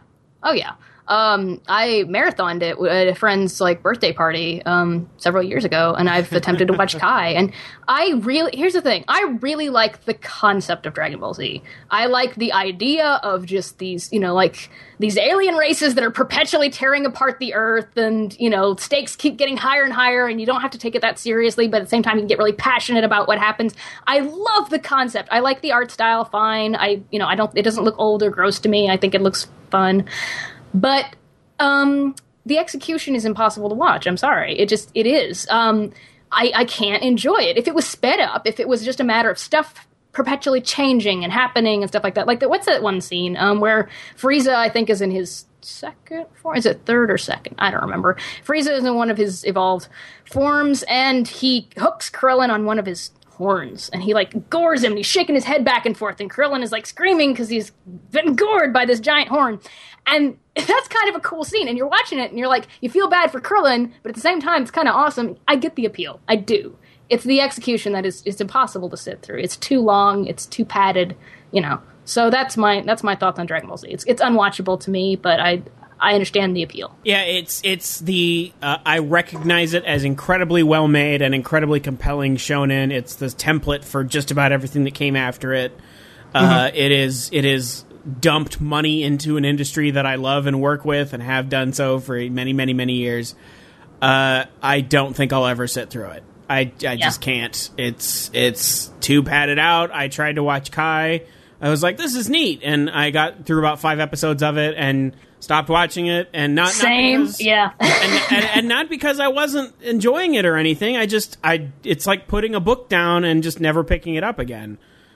I marathoned it at a friend's birthday party several years ago, and I've attempted to watch Kai. And here's the thing, I really like the concept of Dragon Ball Z. I like the idea of just these, these alien races that are perpetually tearing apart the Earth, and, stakes keep getting higher and higher, and you don't have to take it that seriously, but at the same time you can get really passionate about what happens. I love the concept. I like the art style fine. It doesn't look old or gross to me. I think it looks fun. But the execution is impossible to watch. I'm sorry. It is. I can't enjoy it. If it was sped up, if it was just a matter of stuff perpetually changing and happening and stuff like that. What's that one scene where Frieza, I think, is in his second form? Is it third or second? I don't remember. Frieza is in one of his evolved forms, and he hooks Krillin on one of his horns, and he like gores him, and he's shaking his head back and forth, and Krillin is like screaming because he's been gored by this giant horn. And that's kind of a cool scene, and you're watching it and you're like, you feel bad for Krillin, but at the same time it's kind of awesome. I get the appeal. I do. It's the execution that is impossible to sit through. It's too long, it's too padded, you know. So that's my thoughts on Dragon Ball Z. It's unwatchable to me, but I understand the appeal. Yeah, it's the I recognize it as incredibly well made and incredibly compelling shonen. It's the template for just about everything that came after it. It is dumped money into an industry that I love and work with and have done so for many, many, many years. I don't think I'll ever sit through it. I just can't. It's too padded out. I tried to watch Kai. I was like, this is neat, and I got through about 5 episodes of it and stopped watching it, and not because, yeah, and not because I wasn't enjoying it or anything. It's like putting a book down and just never picking it up again.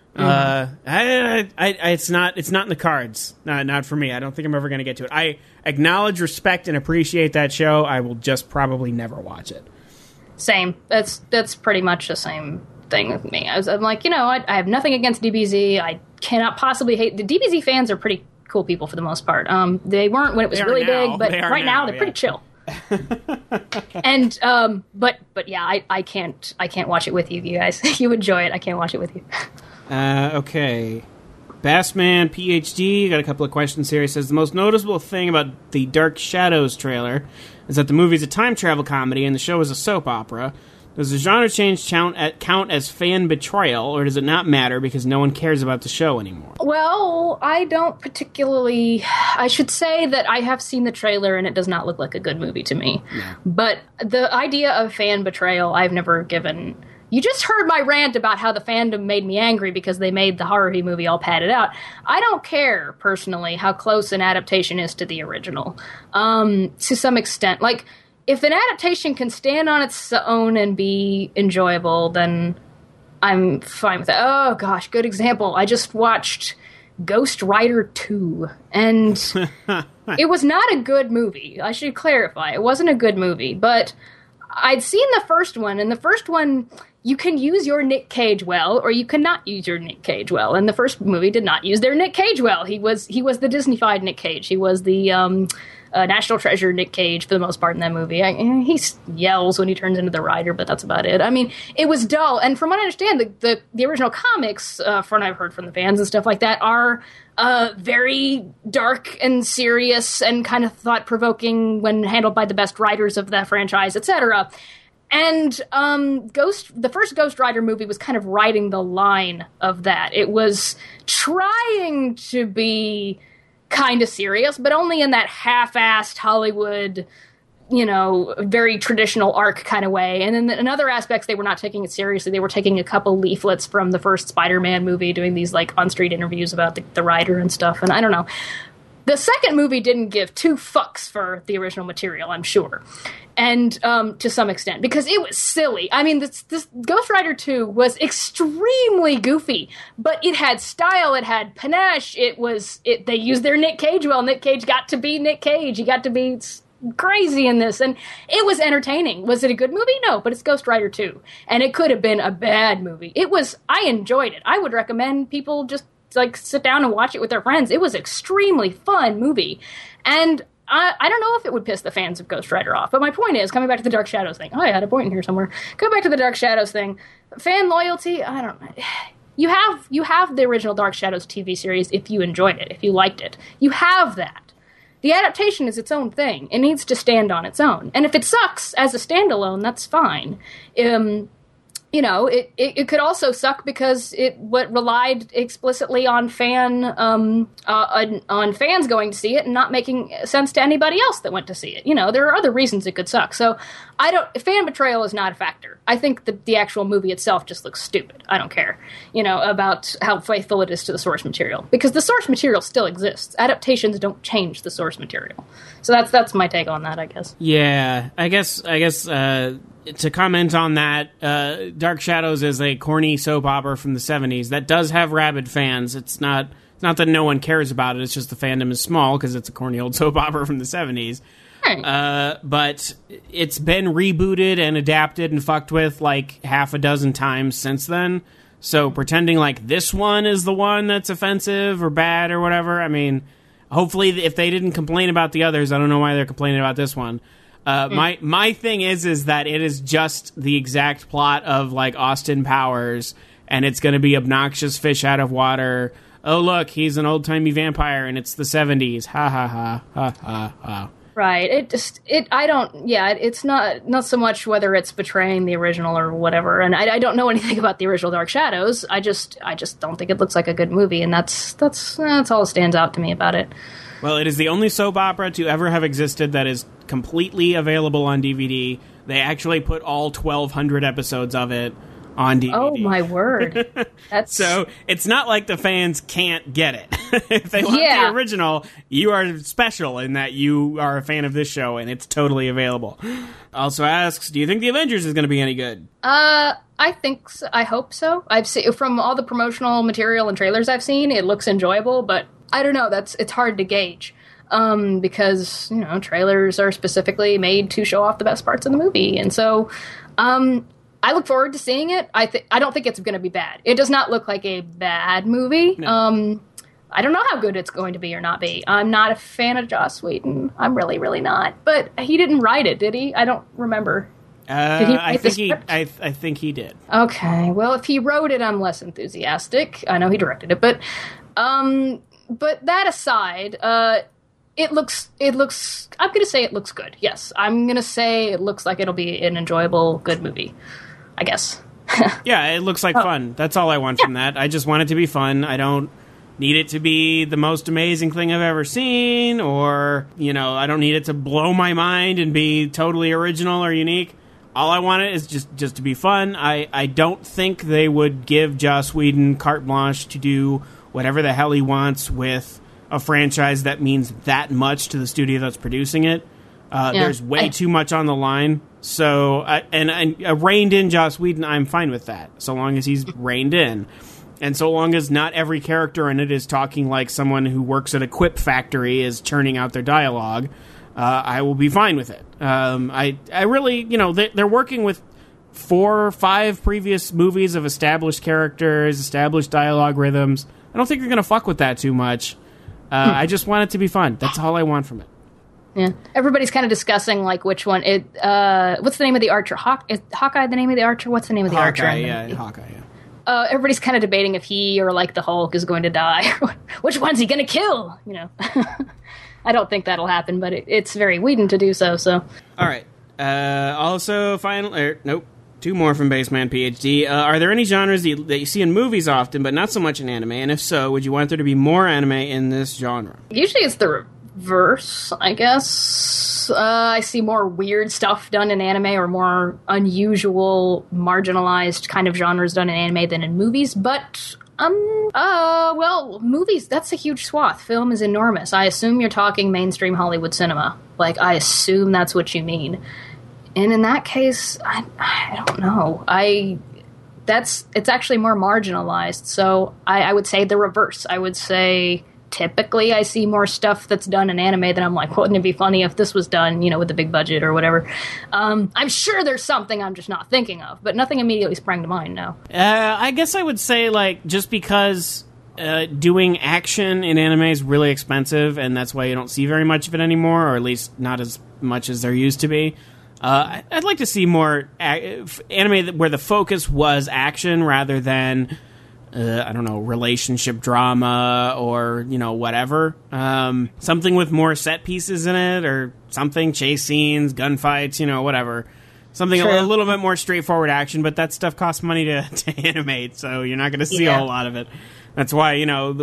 It's not in the cards. Not for me. I don't think I'm ever going to get to it. I acknowledge, respect, and appreciate that show. I will just probably never watch it. Same. That's pretty much the same thing with me. I'm like, I have nothing against DBZ. I cannot possibly hate the DBZ fans. Are pretty cool people for the most part. They weren't when it was really big, but right now they're pretty chill. And but yeah, I can't watch it with you guys. You enjoy it. I can't watch it with you. Okay. Bassman PhD got a couple of questions here. He says the most noticeable thing about the Dark Shadows trailer is that the movie is a time travel comedy and the show is a soap opera. Does the genre change count as fan betrayal, or does it not matter because no one cares about the show anymore? Well, I don't particularly... I should say that I have seen the trailer and it does not look like a good movie to me. Yeah. But the idea of fan betrayal, I've never given... You just heard my rant about how the fandom made me angry because they made the Haruhi movie all padded out. I don't care, personally, how close an adaptation is to the original. To some extent. Like, if an adaptation can stand on its own and be enjoyable, then I'm fine with that. Oh, gosh, good example. I just watched Ghost Rider 2, and it was not a good movie. I should clarify. It wasn't a good movie, but I'd seen the first one, and the first one... You can use your Nick Cage well, or you cannot use your Nick Cage well. And the first movie did not use their Nick Cage well. He was the Disney-fied Nick Cage. He was the National Treasure Nick Cage for the most part in that movie. He yells when he turns into the Rider, but that's about it. I mean, it was dull. And from what I understand, the original comics, from what I've heard from the fans and stuff like that, are very dark and serious and kind of thought-provoking when handled by the best writers of that franchise, etc. And the first Ghost Rider movie was kind of riding the line of that. It was trying to be kind of serious, but only in that half-assed Hollywood, very traditional arc kind of way. And then in other aspects, they were not taking it seriously. They were taking a couple leaflets from the first Spider-Man movie, doing these like on-street interviews about the Rider and stuff. And I don't know. The second movie didn't give 2 fucks for the original material, I'm sure. And to some extent, because it was silly. I mean, this Ghost Rider 2 was extremely goofy, but it had style, it had panache, they used their Nick Cage well. Nick Cage got to be Nick Cage. He got to be crazy in this, and it was entertaining. Was it a good movie? No, but it's Ghost Rider 2, and it could have been a bad movie. I enjoyed it. I would recommend people just sit down and watch it with their friends. It was an extremely fun movie, and I don't know if it would piss the fans of Ghost Rider off, but my point is, coming back to the Dark Shadows thing. Oh, I had a point in here somewhere. Go back to the Dark Shadows thing. Fan loyalty, I don't know. You have the original Dark Shadows TV series if you enjoyed it, if you liked it. You have that. The adaptation is its own thing. It needs to stand on its own. And if it sucks as a standalone, that's fine. It could also suck because it relied explicitly on fans going to see it and not making sense to anybody else that went to see it. There are other reasons it could suck. So fan betrayal is not a factor. I think that the actual movie itself just looks stupid. I don't care, about how faithful it is to the source material, because the source material still exists. Adaptations don't change the source material. So that's my take on that, I guess. Yeah, I guess. To comment on that, Dark Shadows is a corny soap opera from the 70s that does have rabid fans. It's not that no one cares about it, it's just the fandom is small because it's a corny old soap opera from the 70s. Right. But it's been rebooted and adapted and fucked with like half a dozen times since then. So pretending like this one is the one that's offensive or bad or whatever, I mean, hopefully if they didn't complain about the others, I don't know why they're complaining about this one. My thing is that it is just the exact plot of like Austin Powers, and it's going to be obnoxious fish out of water. Oh, look, he's an old-timey vampire, and it's the 70s. Ha, ha, ha, ha, ha, ha. Right. It's not so much whether it's betraying the original or whatever. And I don't know anything about the original Dark Shadows. I just don't think it looks like a good movie. And that's all that stands out to me about it. Well, it is the only soap opera to ever have existed that is completely available on DVD. They actually put all 1,200 episodes of it on DVD. Oh, my word. So it's not like the fans can't get it. If they want the original, you are special in that you are a fan of this show, and it's totally available. Also asks, do you think The Avengers is going to be any good? I think so. I hope so. I've seen from all the promotional material and trailers I've seen, it looks enjoyable, but I don't know. It's hard to gauge. Because, trailers are specifically made to show off the best parts of the movie. And so, I look forward to seeing it. I don't think it's going to be bad. It does not look like a bad movie. No. I don't know how good it's going to be or not be. I'm not a fan of Joss Whedon. I'm really, really not. But he didn't write it, did he? I don't remember. Did he write the script? I think he did. Okay. Well, if he wrote it, I'm less enthusiastic. I know he directed it, but that aside, it looks. I'm going to say it looks good. Yes, I'm going to say it looks like it'll be an enjoyable, good movie. I guess. Yeah, it looks like fun. That's all I want from that. I just want it to be fun. I don't need it to be the most amazing thing I've ever seen, or, I don't need it to blow my mind and be totally original or unique. All I want it is just to be fun. I don't think they would give Joss Whedon carte blanche to do whatever the hell he wants with a franchise that means that much to the studio that's producing it. There's way too much on the line. So, a reined-in Joss Whedon, I'm fine with that, so long as he's reined in. And so long as not every character in it is talking like someone who works at a Quip factory is churning out their dialogue, I will be fine with it. I really, they're working with 4 or 5 previous movies of established characters, established dialogue rhythms. I don't think they're going to fuck with that too much. I just want it to be fun. That's all I want from it. Yeah, everybody's kind of discussing like which one. What's the name of the archer? Is Hawkeye the name of the archer? What's the name of the archer? Hawkeye. Yeah. Everybody's kind of debating if he or like the Hulk is going to die. Which one's he going to kill? I don't think that'll happen, but it's very Whedon to do so. So. All right. Also, nope. 2 more from Baseman PhD. Are there any genres that you see in movies often, but not so much in anime? And if so, would you want there to be more anime in this genre? Usually it's the reverse, I guess. I see more weird stuff done in anime or more unusual, marginalized kind of genres done in anime than in movies. But, movies, that's a huge swath. Film is enormous. I assume you're talking mainstream Hollywood cinema. Like, I assume that's what you mean. And in that case, I don't know. It's actually more marginalized. So I would say the reverse. I would say typically I see more stuff that's done in anime than I'm like, wouldn't it be funny if this was done, with the big budget or whatever. I'm sure there's something I'm just not thinking of, but nothing immediately sprang to mind, no. I guess I would say, like, just because doing action in anime is really expensive, and that's why you don't see very much of it anymore, or at least not as much as there used to be. I'd like to see more anime where the focus was action rather than, relationship drama or, whatever. Something with more set pieces in it or something, chase scenes, gunfights, whatever. Something a little bit more straightforward action, but that stuff costs money to animate, so you're not going to see a whole lot of it. That's why,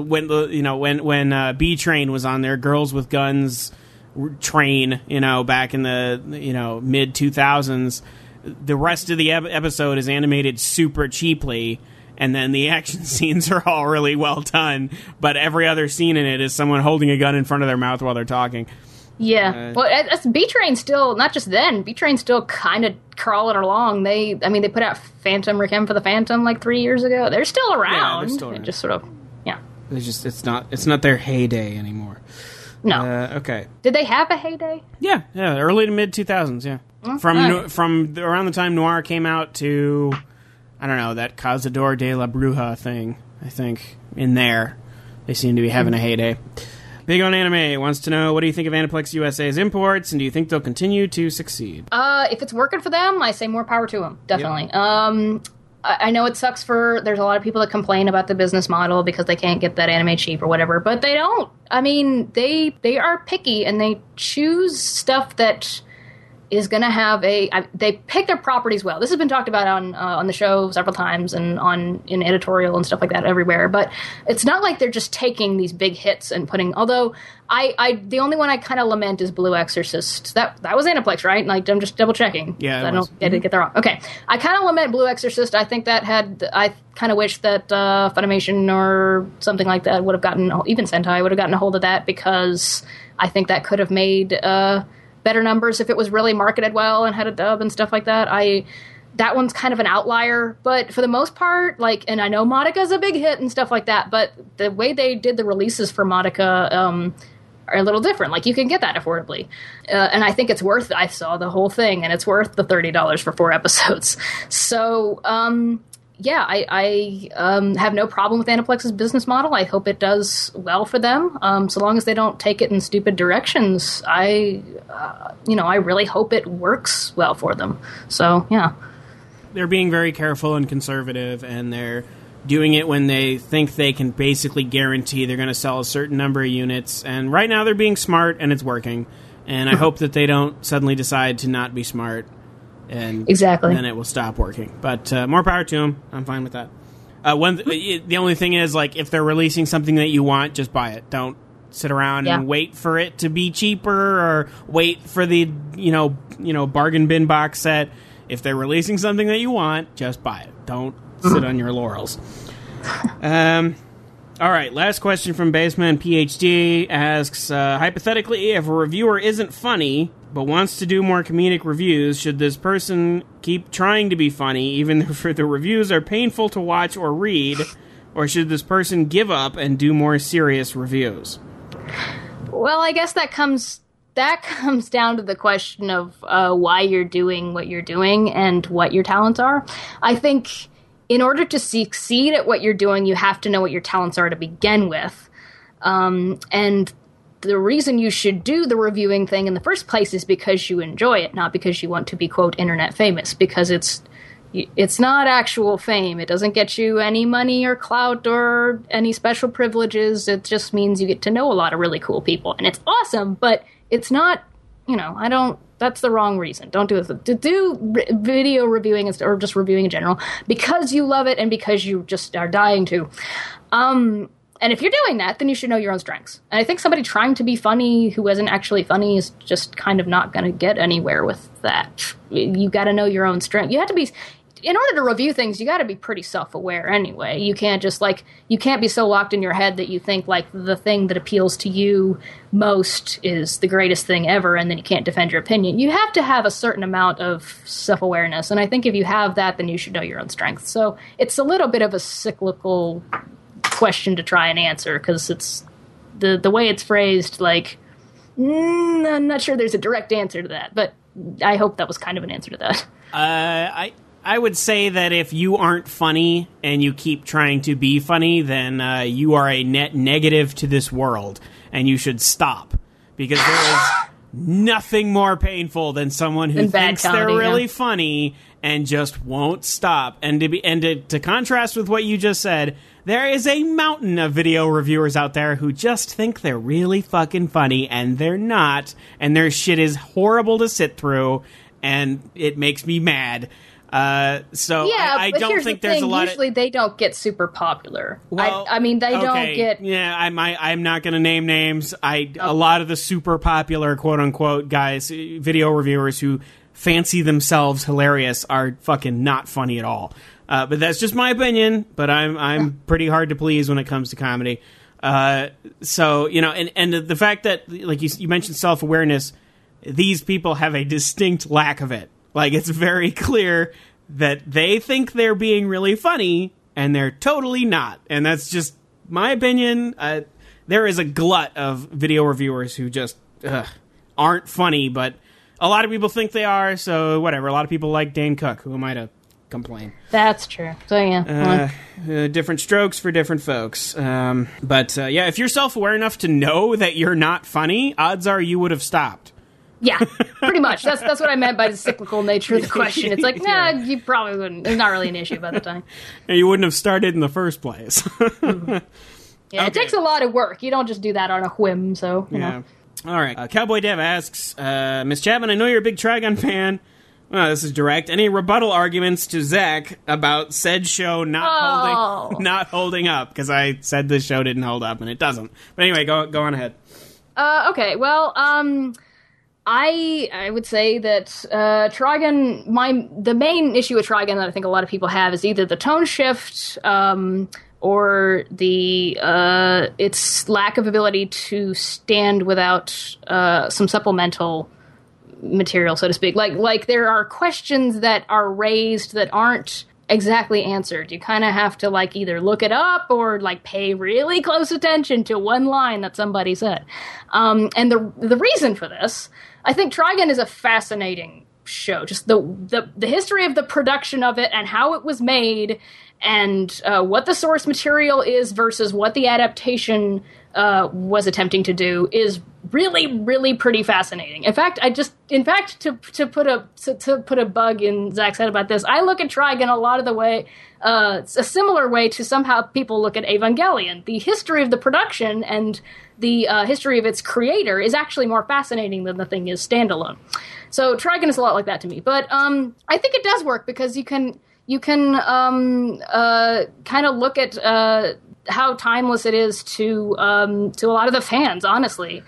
when B Train was on there, Girls with Guns Train, back in the, mid 2000s, the rest of the episode is animated super cheaply, and then the action scenes are all really well done, but every other scene in it is someone holding a gun in front of their mouth while they're talking. Yeah, well, B-Train still, not just then, B-Train still kind of crawling along. They put out Phantom Requiem for the Phantom like 3 years ago. They're still around. Yeah, they're still around. Just sort of, it's not their heyday anymore. No. Okay. Did they have a heyday? Yeah, early to mid 2000s. Yeah, from around the time Noir came out to, I don't know, that Cazador de la Bruja thing. I think in there they seem to be having a heyday. Big on Anime wants to know, what do you think of Aniplex USA's imports, and do you think they'll continue to succeed? If it's working for them, I say more power to them. Definitely. Yep. I know it sucks there's a lot of people that complain about the business model because they can't get that anime cheap or whatever, but they don't. I mean, they are picky, and they choose stuff that is going to have they pick their properties well. This has been talked about on the show several times and in editorial and stuff like that everywhere. But it's not like they're just taking these big hits and putting. Although the only one I kind of lament is Blue Exorcist. That was Aniplex, right? Like, I'm just double checking. Yeah, I didn't get that wrong. Okay, I kind of lament Blue Exorcist. I think I kind of wish that Funimation or something like that would have gotten, even Sentai would have gotten a hold of that, because I think that could have made better numbers if it was really marketed well and had a dub and stuff like that. That one's kind of an outlier, but for the most part, and I know Madoka's a big hit and stuff like that, but the way they did the releases for Madoka are a little different. Like, you can get that affordably. And I think it's worth, I saw the whole thing, and it's worth the $30 for 4 episodes. So, yeah, I have no problem with Aniplex's business model. I hope it does well for them. So long as they don't take it in stupid directions, I really hope it works well for them. So, yeah. They're being very careful and conservative, and they're doing it when they think they can basically guarantee they're going to sell a certain number of units. And right now they're being smart, and it's working. And I hope that they don't suddenly decide to not be smart. And exactly. Then it will stop working. But more power to them. I'm fine with that. The only thing is, if they're releasing something that you want, just buy it. Don't sit around and wait for it to be cheaper, or wait for the bargain bin box set. If they're releasing something that you want, just buy it. Don't sit on your laurels. All right, last question from Baseman PhD asks, hypothetically, if a reviewer isn't funny but wants to do more comedic reviews, should this person keep trying to be funny even if the reviews are painful to watch or read, or should this person give up and do more serious reviews? Well, I guess that comes down to the question of why you're doing what you're doing and what your talents are. I think in order to succeed at what you're doing, you have to know what your talents are to begin with. And the reason you should do the reviewing thing in the first place is because you enjoy it, not because you want to be, quote, internet famous, because it's not actual fame. It doesn't get you any money or clout or any special privileges. It just means you get to know a lot of really cool people. And it's awesome, but it's not, that's the wrong reason. Don't do it. To do video reviewing or just reviewing in general because you love it and because you just are dying to. And if you're doing that, then you should know your own strengths. And I think somebody trying to be funny who isn't actually funny is just kind of not going to get anywhere with that. You got to know your own strength. You have to be, in order to review things, you got to be pretty self-aware anyway. You can't just you can't be so locked in your head that you think the thing that appeals to you most is the greatest thing ever, and then you can't defend your opinion. You have to have a certain amount of self-awareness. And I think if you have that, then you should know your own strengths. So it's a little bit of a cyclical question to try and answer, because it's the way it's phrased, I'm not sure there's a direct answer to that, but I hope that was kind of an answer to that. I would say that if you aren't funny and you keep trying to be funny, then you are a net negative to this world, and you should stop, because there is nothing more painful than someone who thinks they're really funny and just won't stop. And to contrast with what you just said, there is a mountain of video reviewers out there who just think they're really fucking funny, and they're not, and their shit is horrible to sit through, and it makes me mad. I don't think there's a lot. Usually, they don't get super popular. Well, they don't get. Yeah, I'm not going to name names. A lot of the super popular quote unquote guys, video reviewers who fancy themselves hilarious, are fucking not funny at all. But that's just my opinion. But I'm pretty hard to please when it comes to comedy. And the fact that, like you mentioned, self-awareness, these people have a distinct lack of it. It's very clear that they think they're being really funny, and they're totally not. And that's just my opinion. there is a glut of video reviewers who just aren't funny, but a lot of people think they are, so whatever. A lot of people like Dane Cook. Who am I to complain? That's true. So, yeah. Different strokes for different folks. But if you're self-aware enough to know that you're not funny, odds are you would have stopped. Yeah, pretty much. That's what I meant by the cyclical nature of the question. It's like, nah, you probably wouldn't. It's not really an issue by the time. You wouldn't have started in the first place. Mm-hmm. Yeah, okay. It takes a lot of work. You don't just do that on a whim, so, you know. All right. Cowboy Dev asks, Miss Chapman, I know you're a big Trigun fan. Well, this is direct. Any rebuttal arguments to Zach about said show not holding up? Because I said this show didn't hold up, and it doesn't. But anyway, go on ahead. Okay. Well, I would say that Trigun. The main issue with Trigun that I think a lot of people have is either the tone shift, or the its lack of ability to stand without some supplemental material, so to speak. Like there are questions that are raised that aren't exactly answered. You kind of have to either look it up or pay really close attention to one line that somebody said. And the reason for this, I think Trigun is a fascinating show. Just the history of the production of it and how it was made, and what the source material is versus what the adaptation was attempting to do is really, really pretty fascinating. In fact, to put a bug in Zach's head about this, I look at Trigun a lot of the way, a similar way to somehow people look at Evangelion. The history of the production and the history of its creator is actually more fascinating than the thing is standalone. So Trigun is a lot like that to me. But I think it does work because you can kind of look at how timeless it is to a lot of the fans, honestly.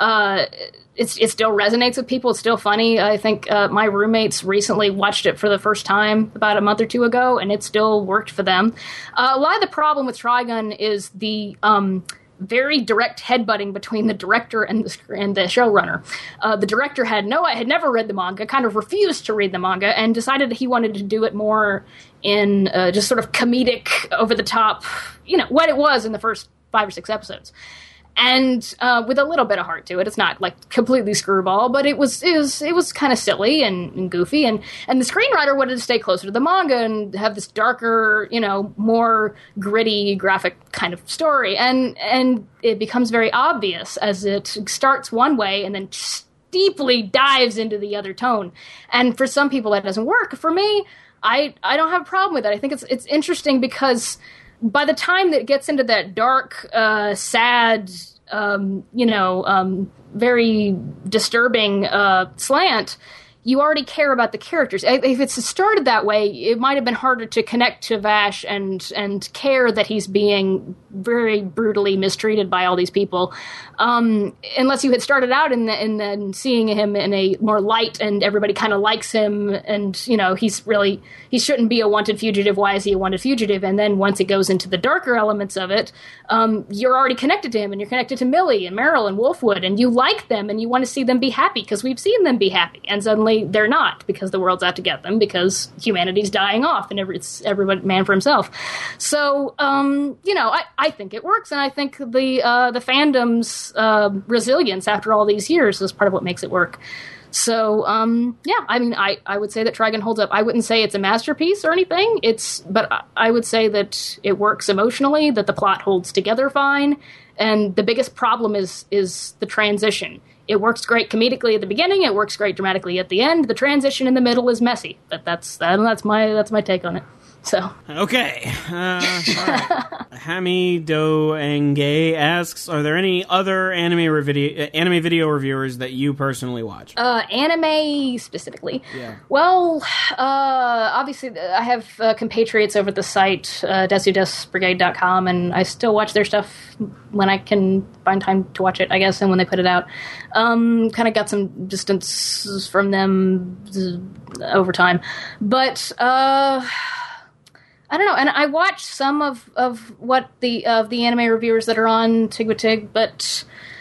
It still resonates with people. It's still funny. I think my roommates recently watched it for the first time about a month or two ago, and it still worked for them. A lot of the problem with Trigun is the very direct headbutting between the director and the showrunner. The director had never read the manga, kind of refused to read the manga, and decided that he wanted to do it more in just sort of comedic, over the top, what it was in the first 5 or 6 episodes. And with a little bit of heart to it. It's not completely screwball, but it was kind of silly and goofy. And the screenwriter wanted to stay closer to the manga and have this darker, more gritty, graphic kind of story. And it becomes very obvious as it starts one way and then steeply dives into the other tone. And for some people that doesn't work. For me, I don't have a problem with it. I think it's interesting because by the time that it gets into that dark, sad, very disturbing slant, you already care about the characters. If it's started that way, it might have been harder to connect to Vash and care that he's being very brutally mistreated by all these people. Unless you had started out and then seeing him in a more light and everybody kind of likes him and, he shouldn't be a wanted fugitive. Why is he a wanted fugitive? And then once it goes into the darker elements of it, you're already connected to him and you're connected to Millie and Meryl and Wolfwood and you like them and you want to see them be happy because we've seen them be happy. And suddenly they're not because the world's out to get them because humanity's dying off and it's everyone man for himself. So, I think it works, and I think the fandom's resilience after all these years is part of what makes it work. So, I would say that Trigun holds up. I wouldn't say it's a masterpiece or anything. But I would say that it works emotionally, that the plot holds together fine, and the biggest problem is the transition. It works great comedically at the beginning. It works great dramatically at the end. The transition in the middle is messy. But that's my take on it. So okay, all right. Hami Doenge asks, "Are there any other anime video reviewers that you personally watch?" Anime specifically. Yeah. Well, obviously I have compatriots over at the site desudesbrigade.com, and I still watch their stuff when I can find time to watch it, I guess, and when they put it out. Kind of got some distance from them over time, but I don't know, and I watch some of what the anime reviewers that are on Tigwatig, but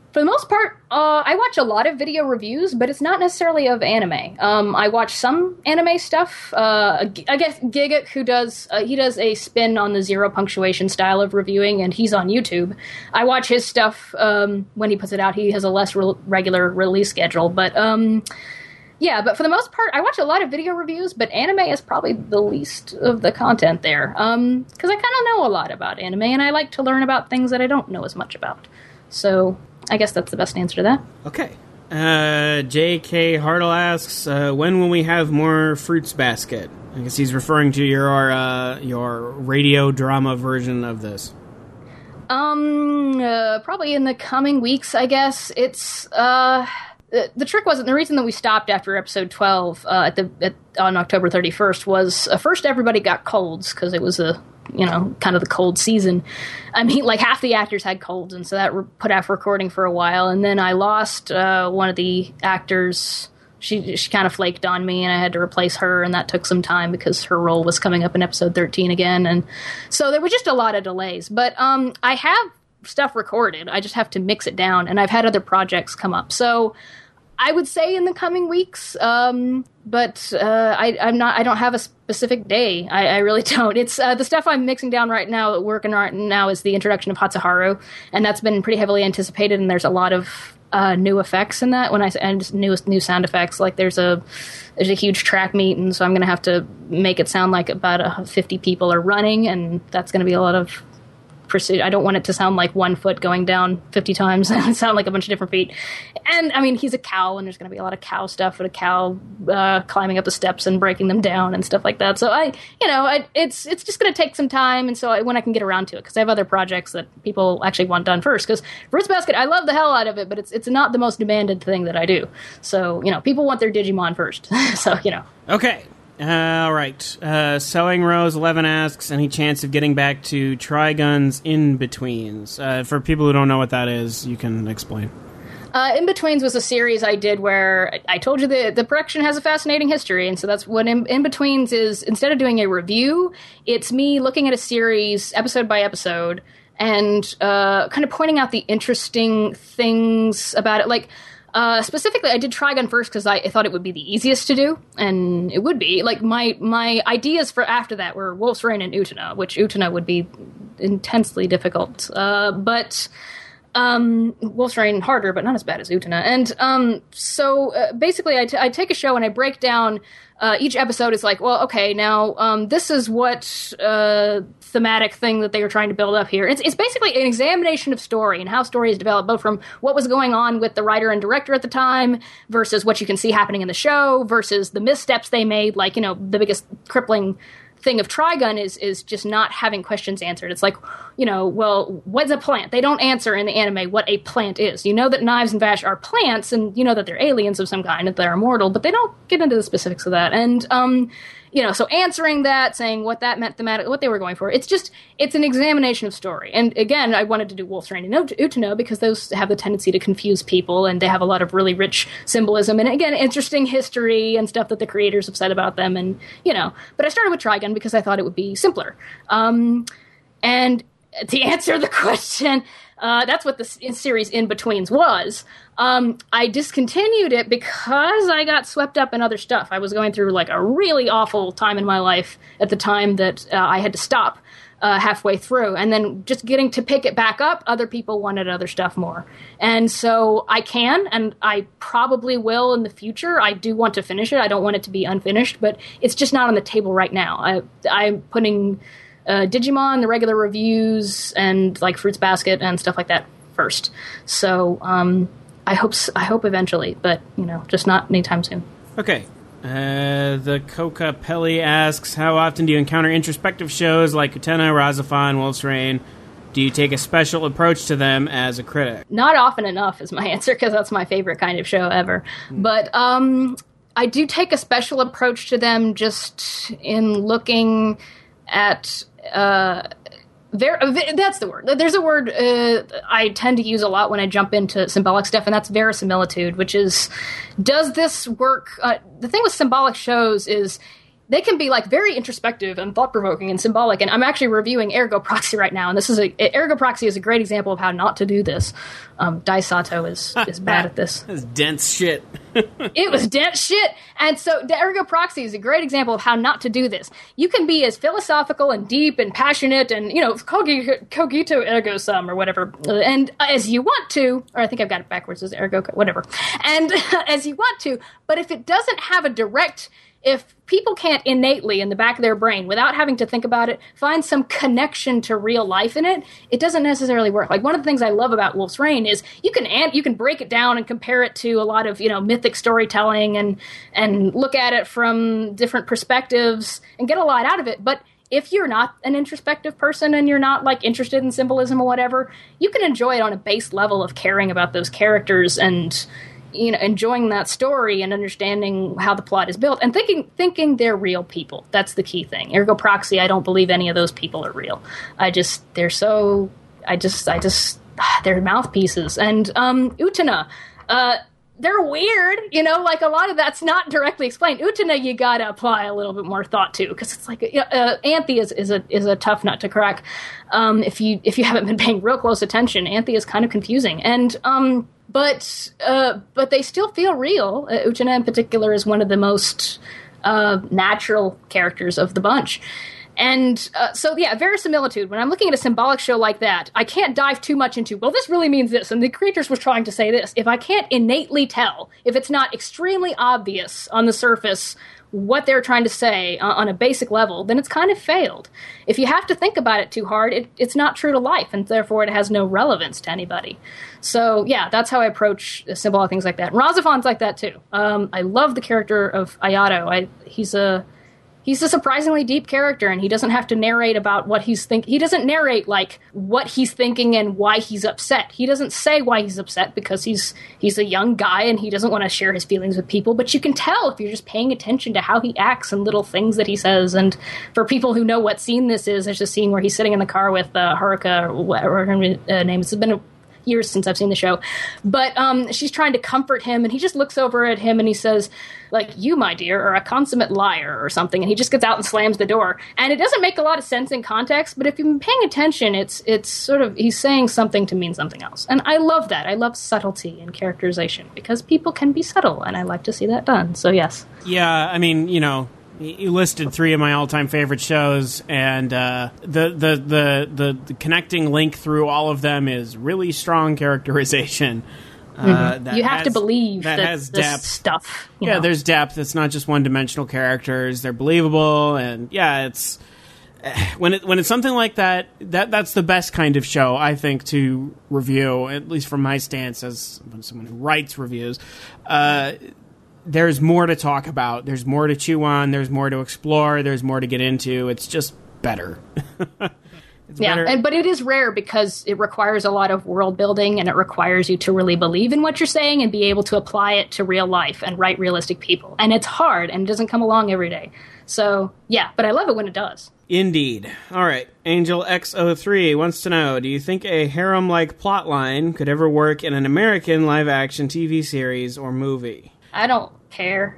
For the most part, I watch a lot of video reviews, but it's not necessarily of anime. I watch some anime stuff. I guess Gigguk, who does he does a spin on the zero punctuation style of reviewing, and he's on YouTube. I watch his stuff when he puts it out. He has a less regular release schedule, but yeah. But for the most part, I watch a lot of video reviews, but anime is probably the least of the content there, because I kind of know a lot about anime, and I like to learn about things that I don't know as much about. So I guess that's the best answer to that. Okay. J.K. Hartle asks, when will we have more Fruits Basket? I guess he's referring to your radio drama version of this. Probably in the coming weeks, I guess. It's, the trick wasn't, the reason that we stopped after episode 12 on October 31st was, first everybody got colds, because it was kind of the cold season. I mean, like half the actors had colds, and so that put off recording for a while. And then I lost one of the actors. She kind of flaked on me, and I had to replace her, and that took some time because her role was coming up in episode 13 again. And so there were just a lot of delays. But I have stuff recorded. I just have to mix it down, and I've had other projects come up. So I would say in the coming weeks, but I don't have a specific day. I really don't. It's the stuff I'm mixing down right now, working right now, is the introduction of Hatsuharu, and that's been pretty heavily anticipated. And there's a lot of new effects in that. And new sound effects, like there's a huge track meet, and so I'm going to have to make it sound like about 50 people are running, and that's going to be a lot of pursuit. I don't want it to sound like one foot going down 50 times and sound like a bunch of different feet. And I mean, he's a cow, and there's going to be a lot of cow stuff with a cow climbing up the steps and breaking them down and stuff like that. So it's just going to take some time. And so when I can get around to it, because I have other projects that people actually want done first. Because Fruits Basket, I love the hell out of it, but it's not the most demanded thing that I do. So people want their Digimon first. So Okay. All right. Selling Rose 11 asks, any chance of getting back to Trigun's In-Betweens? For people who don't know what that is, you can explain. In-Betweens was a series I did where I told you the production has a fascinating history, and so that's what In-Betweens is. Instead of doing a review, it's me looking at a series episode by episode and kind of pointing out the interesting things about it. Like, specifically, I did Trigun first because I thought it would be the easiest to do, and it would be. Like, my ideas for after that were Wolf's Rain and Utena, which Utena would be intensely difficult. But Wolf's Rain harder, but not as bad as Utena. And so basically, I take a show and I break down. Each episode is like, well, okay, now this is what thematic thing that they were trying to build up here. It's basically an examination of story and how story is developed, both from what was going on with the writer and director at the time versus what you can see happening in the show versus the missteps they made. Like, the biggest crippling thing of Trigun is just not having questions answered. It's like, well, what's a plant? They don't answer in the anime what a plant is. You know that Knives and Vash are plants, and you know that they're aliens of some kind, that they're immortal, but they don't get into the specifics of that. And, so answering that, saying what that meant thematically, what they were going for, it's an examination of story. And again, I wanted to do Wolf's Rain and Utena because those have the tendency to confuse people, and they have a lot of really rich symbolism, and again, interesting history and stuff that the creators have said about them, and, but I started with Trigun because I thought it would be simpler. And to answer the question, that's what the series In-Betweens was. I discontinued it because I got swept up in other stuff. I was going through like a really awful time in my life at the time that I had to stop halfway through. And then just getting to pick it back up, other people wanted other stuff more. And so I can, and I probably will in the future. I do want to finish it. I don't want it to be unfinished, but it's just not on the table right now. I'm putting Digimon, the regular reviews, and like Fruits Basket and stuff like that first. So I hope eventually, but just not anytime soon. Okay. The Coca Pelli asks, how often do you encounter introspective shows like Utena, Razafon, Wolf's Rain? Do you take a special approach to them as a critic? Not often enough is my answer, because that's my favorite kind of show ever. But I do take a special approach to them just in looking at that's the word. There's a word I tend to use a lot when I jump into symbolic stuff, and that's verisimilitude, which is, does this work? The thing with symbolic shows is they can be like very introspective and thought-provoking and symbolic. And I'm actually reviewing Ergo Proxy right now, and Ergo Proxy is a great example of how not to do this. Dai Sato is bad at this. That's dense shit. It was dense shit. And so the Ergo Proxy is a great example of how not to do this. You can be as philosophical and deep and passionate and, cogito ergo sum or whatever, and as you want to, or I think I've got it backwards as ergo, whatever, and as you want to, but if it doesn't have a direct... If people can't innately, in the back of their brain, without having to think about it, find some connection to real life in it, it doesn't necessarily work. Like, one of the things I love about Wolf's Rain is you can break it down and compare it to a lot of, mythic storytelling and look at it from different perspectives and get a lot out of it. But if you're not an introspective person and you're not, like, interested in symbolism or whatever, you can enjoy it on a base level of caring about those characters and... enjoying that story and understanding how the plot is built and thinking they're real people. That's the key thing. Ergo Proxy, I don't believe any of those people are real. They're mouthpieces. And Utena, they're weird, like a lot of that's not directly explained. Utena, you gotta apply a little bit more thought to, because it's like Anthe is a tough nut to crack. If you haven't been paying real close attention, Anthe is kind of confusing, and but they still feel real. Utena in particular is one of the most natural characters of the bunch. And so, verisimilitude. When I'm looking at a symbolic show like that, I can't dive too much into, well, this really means this, and the creators was trying to say this. If I can't innately tell, if it's not extremely obvious on the surface what they're trying to say on a basic level, then it's kind of failed. If you have to think about it too hard, it's not true to life, and therefore it has no relevance to anybody. So, that's how I approach symbolic things like that. And Razafon's like that, too. I love the character of Ayato. He's a surprisingly deep character, and he doesn't have to narrate about what he's thinking. He doesn't narrate, like, what he's thinking and why he's upset. He doesn't say why he's upset because he's a young guy and he doesn't want to share his feelings with people. But you can tell if you're just paying attention to how he acts and little things that he says. And for people who know what scene this is, there's a scene where he's sitting in the car with Haruka, or whatever her name is. It's been years since I've seen the show, but she's trying to comfort him, and he just looks over at him and he says, like, you, my dear, are a consummate liar or something, and he just gets out and slams the door. And it doesn't make a lot of sense in context, but if you've been paying attention, it's sort of, he's saying something to mean something else. And I love that. I love subtlety and characterization, because people can be subtle, and I like to see that done. So yes. Yeah, I mean, you listed 3 of my all-time favorite shows, and the connecting link through all of them is really strong characterization. You have to believe that has depth. Stuff. There's depth. It's not just one-dimensional characters. They're believable, and it's when it's something like that's the best kind of show, I think, to review, at least from my stance as someone who writes reviews. There's more to talk about. There's more to chew on. There's more to explore. There's more to get into. It's just better. Better. But it is rare because it requires a lot of world building, and it requires you to really believe in what you're saying and be able to apply it to real life and write realistic people. And it's hard, and it doesn't come along every day. So, but I love it when it does. Indeed. All right. Angel X03 wants to know, do you think a harem-like plotline could ever work in an American live-action TV series or movie? I don't care.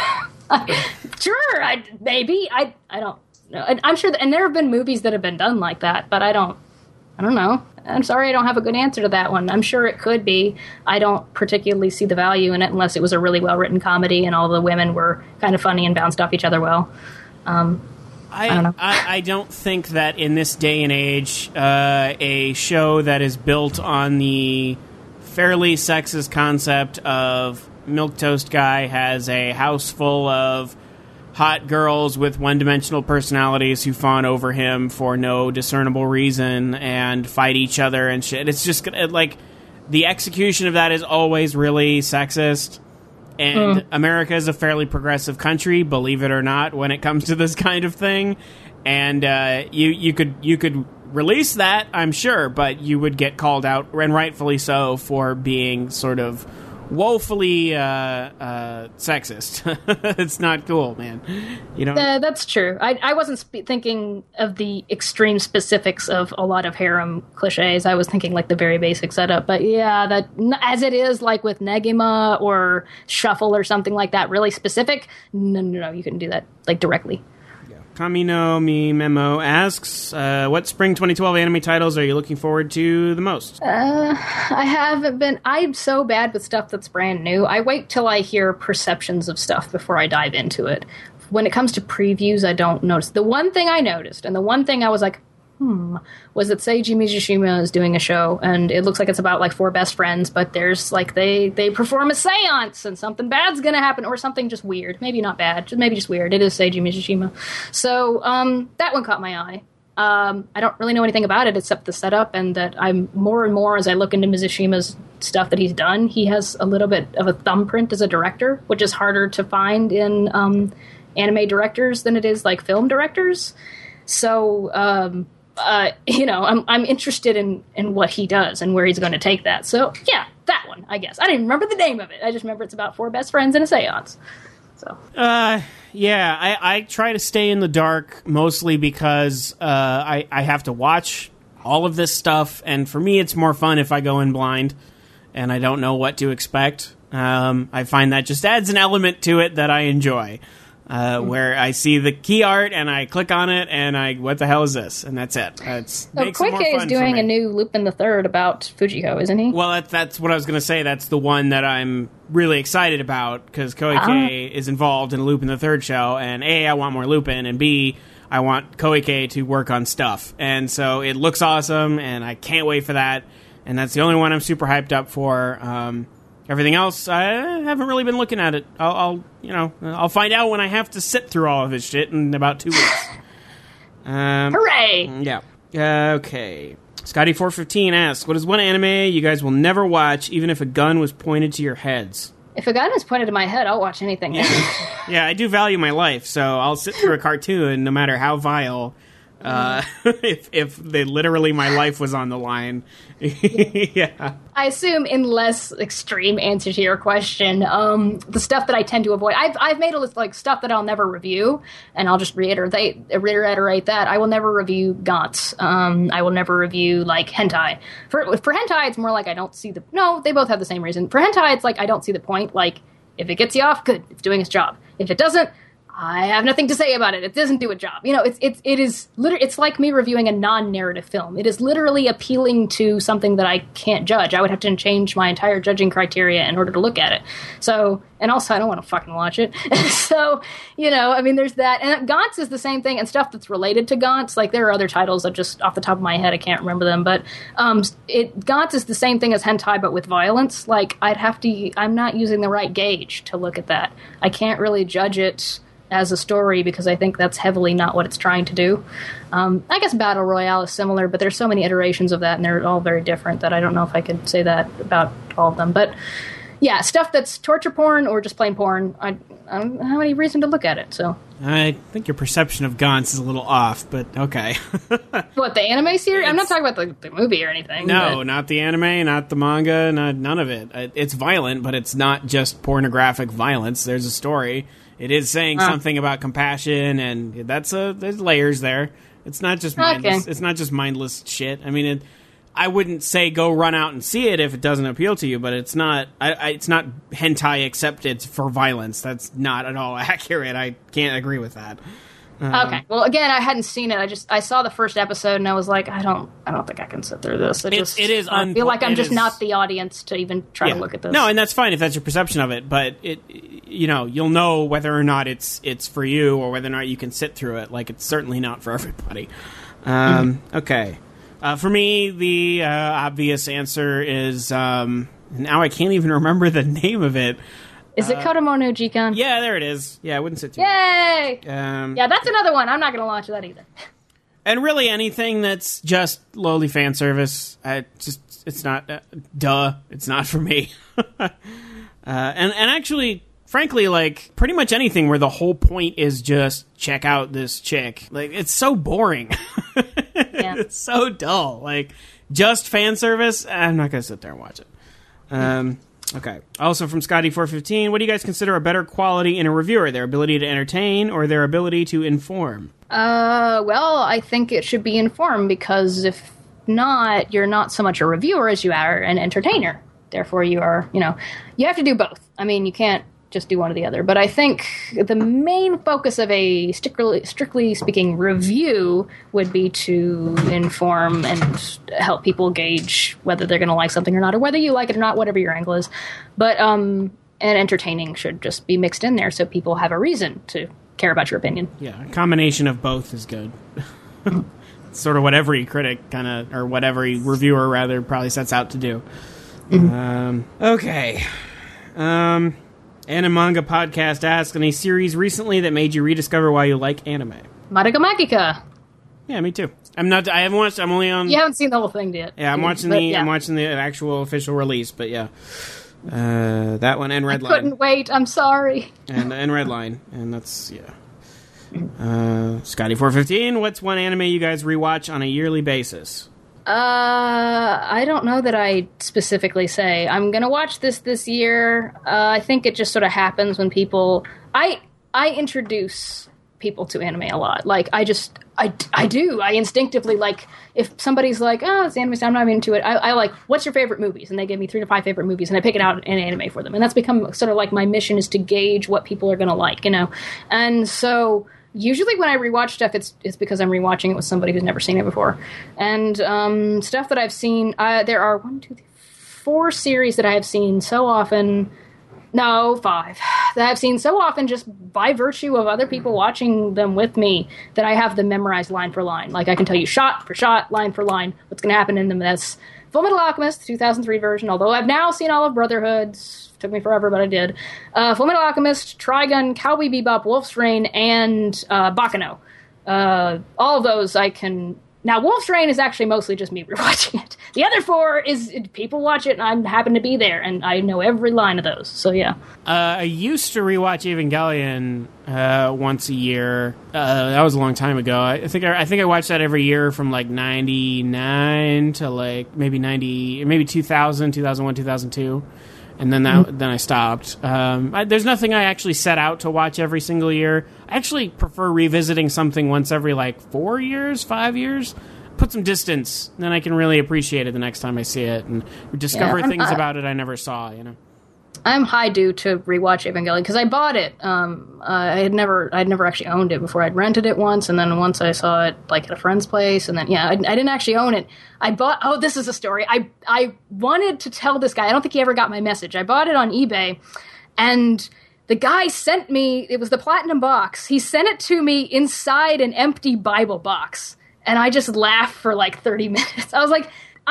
Sure, maybe. I don't know. I'm sure, and there have been movies that have been done like that, but I don't know. I'm sorry, I don't have a good answer to that one. I'm sure it could be. I don't particularly see the value in it unless it was a really well-written comedy and all the women were kind of funny and bounced off each other well. I don't know. I don't think that in this day and age, a show that is built on the fairly sexist concept of milquetoast guy has a house full of hot girls with one-dimensional personalities who fawn over him for no discernible reason and fight each other and shit. It's just like the execution of that is always really sexist. And America is a fairly progressive country, believe it or not, when it comes to this kind of thing. And you could release that, I'm sure, but you would get called out, and rightfully so, for being sort of woefully sexist. It's not cool, man. You know, that's true. I wasn't thinking of the extreme specifics of a lot of harem cliches. I was thinking like the very basic setup. But yeah, that as it is like with Negima or Shuffle or something like that, really specific. No, you couldn't do that like directly. Kamino Mi Memo asks, what spring 2012 anime titles are you looking forward to the most? I haven't been. I'm so bad with stuff that's brand new. I wait till I hear perceptions of stuff before I dive into it. When it comes to previews, I don't notice. The one thing I noticed, and the one thing I was like, was that Seiji Mizushima is doing a show, and it looks like it's about like four best friends, but there's like they perform a seance and something bad's gonna happen, or something just weird. Maybe not bad, maybe just weird. It is Seiji Mizushima. So that one caught my eye. I don't really know anything about it except the setup, and that I'm more and more as I look into Mizushima's stuff that he's done, he has a little bit of a thumbprint as a director, which is harder to find in anime directors than it is like film directors. So I'm interested in what he does and where he's going to take that. So, yeah, that one, I guess. I don't even remember the name of it. I just remember it's about four best friends in a seance. So. Yeah, I try to stay in the dark mostly because I have to watch all of this stuff, and for me it's more fun if I go in blind and I don't know what to expect. I find that just adds an element to it that I enjoy. Where I see the key art and I click on it and what the hell is this? And that's it. Koike is doing a new Lupin the Third about Fujiko, isn't he? Well, that's what I was going to say. That's the one that I'm really excited about because Koike is involved in a Lupin the Third show, and A, I want more Lupin, and B, I want Koike to work on stuff. And so it looks awesome, and I can't wait for that. And that's the only one I'm super hyped up for. Everything else, I haven't really been looking at it. I'll find out when I have to sit through all of this shit in about 2 weeks. Hooray! Yeah. Okay. Scotty415 asks, what is one anime you guys will never watch, even if a gun was pointed to your heads? If a gun is pointed to my head, I'll watch anything. Yeah, I do value my life, so I'll sit through a cartoon no matter how vile. If literally my life was on the line. Yeah. I assume, in less extreme answer to your question, the stuff that I tend to avoid. I've made a list like stuff that I'll never review, and I'll just reiterate that I will never review Gantz. I will never review like hentai. For hentai, it's more like I don't see the. No, they both have the same reason. For hentai, it's like I don't see the point. Like if it gets you off, good, it's doing its job. If it doesn't, I have nothing to say about it. It doesn't do a job. You know, it is literally, it's like me reviewing a non-narrative film. It is literally appealing to something that I can't judge. I would have to change my entire judging criteria in order to look at it. So, and also I don't want to fucking watch it. So, I mean, there's that. And Gantz is the same thing, and stuff that's related to Gantz. Like there are other titles that just off the top of my head I can't remember them, but Gantz is the same thing as hentai but with violence. Like I'm not using the right gauge to look at that. I can't really judge it as a story because I think that's heavily not what it's trying to do. I guess Battle Royale is similar, but there's so many iterations of that, and they're all very different that I don't know if I could say that about all of them. But yeah, stuff that's torture porn or just plain porn, I don't have any reason to look at it. So I think your perception of Gantz is a little off, but okay. What, the anime series? I'm not talking about the movie or anything. No, not the anime, not the manga, none of it. It's violent, but it's not just pornographic violence. There's a story. It is saying something about compassion, and there's layers there. It's not just mindless. Okay. It's not just mindless shit. I mean, I wouldn't say go run out and see it if it doesn't appeal to you, but it's not. It's not hentai except it's for violence. That's not at all accurate. I can't agree with that. Okay. Well, again, I hadn't seen it. I saw the first episode and I was like, I don't think I can sit through this. I feel like I'm just not the audience to even try to look at this. No, and that's fine if that's your perception of it, but you'll know whether or not it's for you or whether or not you can sit through it. Like, it's certainly not for everybody. Okay. For me, the obvious answer is, now I can't even remember the name of it. Is it Kodomo no Jikan? Yeah, there it is. Yeah, I wouldn't sit too Yay! Yeah, that's another one. I'm not going to launch that either. And really anything that's just lowly fan service, it's not, it's not for me. And actually, frankly, like, pretty much anything where the whole point is just check out this chick. Like, it's so boring. Yeah. It's so dull. Like, just fan service, I'm not going to sit there and watch it. Okay. Also from Scotty415, what do you guys consider a better quality in a reviewer? Their ability to entertain or their ability to inform? Well, I think it should be informed, because if not, you're not so much a reviewer as you are an entertainer. Therefore, you are, you have to do both. I mean, you can't just do one or the other. But I think the main focus of a strictly speaking review would be to inform and help people gauge whether they're going to like something or not, or whether you like it or not, whatever your angle is. But and entertaining should just be mixed in there so people have a reason to care about your opinion. Yeah, a combination of both is good. Sort of what every critic or what every reviewer rather probably sets out to do. Okay. Animanga Podcast asks, any series recently that made you rediscover why you like anime? Madoka Magica. Yeah, me too. I haven't watched. I'm only on. You haven't seen the whole thing yet. Yeah, I'm watching the actual official release. But yeah, that one and Redline. Couldn't wait. I'm sorry. And Redline, and that's Scotty415. What's one anime you guys rewatch on a yearly basis? I don't know that I specifically say I'm gonna watch this year. I think it just sort of happens when people. I introduce people to anime a lot. Like I do. I instinctively, like, if somebody's like, oh, it's anime, so I'm not into it. I like, what's your favorite movies? And they give me 3 to 5 favorite movies, and I pick it out in anime for them. And that's become sort of like my mission, is to gauge what people are gonna like, And so. Usually when I rewatch stuff, it's because I'm rewatching it with somebody who's never seen it before. And stuff that I've seen, there are 4 series that I have seen so often. No, 5. That I've seen so often just by virtue of other people watching them with me that I have them memorized line for line. Like I can tell you shot for shot, line for line, what's going to happen in them. That's Fullmetal Alchemist, the 2003 version, although I've now seen all of Brotherhood. Took me forever, but I did. Fullmetal Alchemist, Trigun, Cowboy Bebop, Wolf's Rain, and Baccano. All of those I can... Now, Wolf's Rain is actually mostly just me rewatching it. The other 4 is people watch it, and I happen to be there, and I know every line of those. So, yeah. I used to rewatch Evangelion once a year. That was a long time ago. I think I watched that every year from, 99 to, maybe 2000, 2001, 2002. And then then I stopped. There's nothing I actually set out to watch every single year. I actually prefer revisiting something once every 4 years, 5 years. Put some distance, then I can really appreciate it the next time I see it and discover things about it I never saw. I'm high due to rewatch Evangelion because I bought it. I'd never actually owned it before. I'd rented it once, and then once I saw it at a friend's place, and then I didn't actually own it. I bought. Oh, this is a story. I wanted to tell this guy. I don't think he ever got my message. I bought it on eBay, and the guy sent me. It was the platinum box. He sent it to me inside an empty Bible box, and I just laughed for 30 minutes. I was like,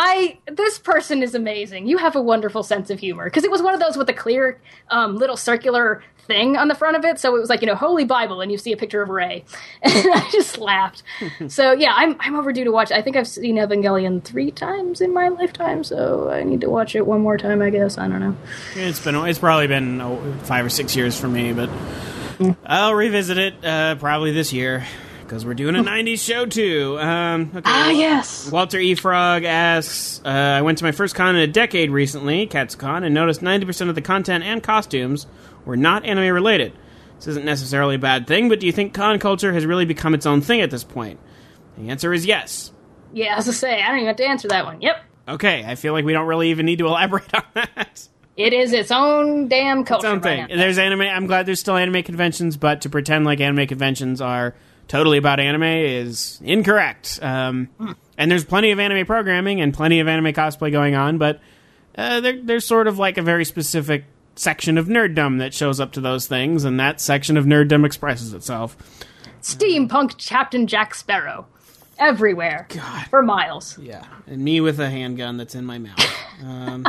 this person is amazing. You have a wonderful sense of humor. Because it was one of those with a clear little circular thing on the front of it. So it was Holy Bible, and you see a picture of Rey. And I just laughed. So yeah, I'm overdue to watch it. I think I've seen Evangelion 3 times in my lifetime, so I need to watch it one more time, I guess. I don't know. It's probably been 5 or 6 years for me, but I'll revisit it probably this year. Because we're doing a 90s show, too. Okay. Yes. Walter E. Frog asks, I went to my first con in a decade recently, Katsucon, and noticed 90% of the content and costumes were not anime-related. This isn't necessarily a bad thing, but do you think con culture has really become its own thing at this point? The answer is yes. Yeah, as I say, I don't even have to answer that one. Yep. Okay, I feel like we don't really even need to elaborate on that. It is its own damn culture. Its own thing. There's anime. I'm glad there's still anime conventions, but to pretend like anime conventions are totally about anime is incorrect. And there's plenty of anime programming and plenty of anime cosplay going on, but there's sort of a very specific section of nerddom that shows up to those things, and that section of nerddom expresses itself. Steampunk Captain Jack Sparrow. Everywhere. God. For miles. Yeah. And me with a handgun that's in my mouth.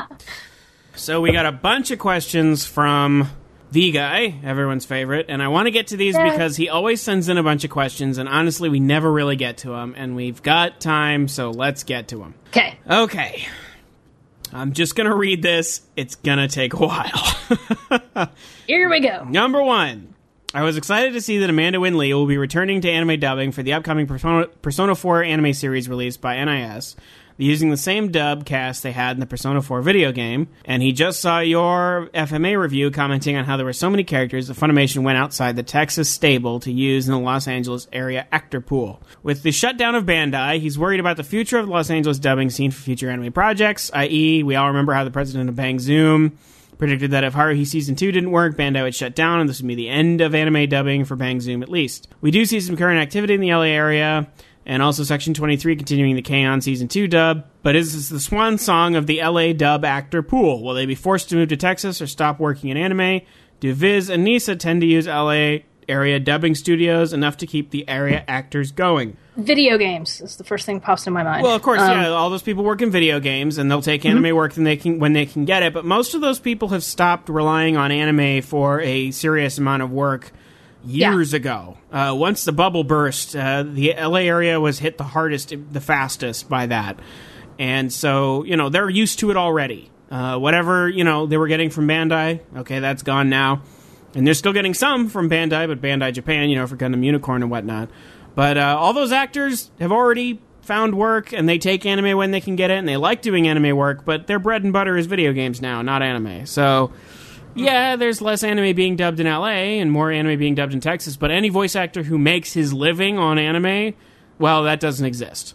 So we got a bunch of questions from the guy, everyone's favorite, and I want to get to these because he always sends in a bunch of questions, and honestly, we never really get to them, and we've got time, so let's get to them. Okay. I'm just going to read this. It's going to take a while. Here we go. Number 1. I was excited to see that Amanda Wynn Lee will be returning to anime dubbing for the upcoming Persona 4 anime series released by NIS. using the same dub cast they had in the Persona 4 video game. And he just saw your FMA review commenting on how there were so many characters that Funimation went outside the Texas stable to use in the Los Angeles area actor pool. With the shutdown of Bandai, he's worried about the future of the Los Angeles dubbing scene for future anime projects, i.e., we all remember how the president of Bang Zoom predicted that if Haruhi Season 2 didn't work, Bandai would shut down, and this would be the end of anime dubbing for Bang Zoom at least. We do see some current activity in the LA area, and also Section 23 continuing the K-On! Season 2 dub, but is this the swan song of the LA dub actor pool? Will they be forced to move to Texas or stop working in anime? Do Viz and Nisa tend to use LA area dubbing studios enough to keep the area actors going? Video games is the first thing that pops in my mind. Well, of course, yeah, all those people work in video games, and they'll take anime work when they can get it, but most of those people have stopped relying on anime for a serious amount of work years ago. Once the bubble burst, the LA area was hit the hardest, the fastest by that. And so, they're used to it already. Whatever, they were getting from Bandai, okay, that's gone now. And they're still getting some from Bandai, but Bandai Japan, for Gundam Unicorn and whatnot. But all those actors have already found work, and they take anime when they can get it, and they like doing anime work, but their bread and butter is video games now, not anime. So, yeah, there's less anime being dubbed in LA and more anime being dubbed in Texas, but any voice actor who makes his living on anime, well, that doesn't exist.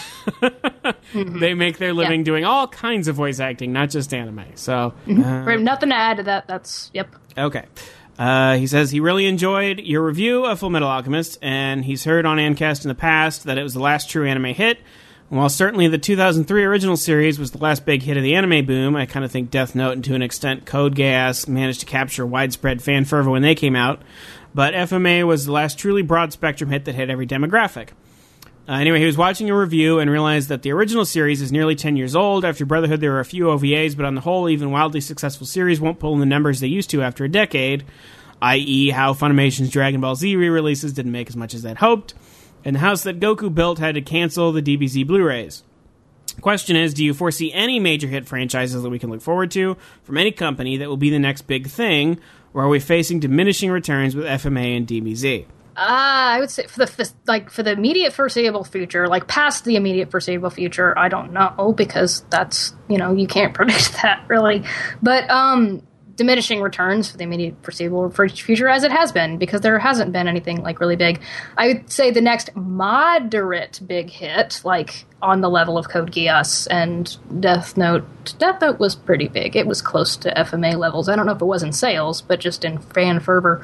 They make their living doing all kinds of voice acting, not just anime. So, nothing to add to that. That's, yep. Okay. He says he really enjoyed your review of Full Metal Alchemist, and he's heard on Ancast in the past that it was the last true anime hit. And while certainly the 2003 original series was the last big hit of the anime boom, I kind of think Death Note and to an extent Code Geass managed to capture widespread fan fervor when they came out. But FMA was the last truly broad-spectrum hit that hit every demographic. Anyway, he was watching a review and realized that the original series is nearly 10 years old. After Brotherhood, there were a few OVAs, but on the whole, even wildly successful series won't pull in the numbers they used to after a decade, i.e. how Funimation's Dragon Ball Z re-releases didn't make as much as they'd hoped, and the house that Goku built had to cancel the DBZ Blu-rays. Question is, do you foresee any major hit franchises that we can look forward to from any company that will be the next big thing, or are we facing diminishing returns with FMA and DBZ? I would say for the immediate foreseeable future, like past the immediate foreseeable future, I don't know, because that's, you can't predict that really. But diminishing returns for the immediate foreseeable future, as it has been, because there hasn't been anything like really big. I would say the next moderate big hit, like on the level of Code Geass and Death Note. Death Note was pretty big. It was close to FMA levels. I don't know if it was in sales, but just in fan fervor.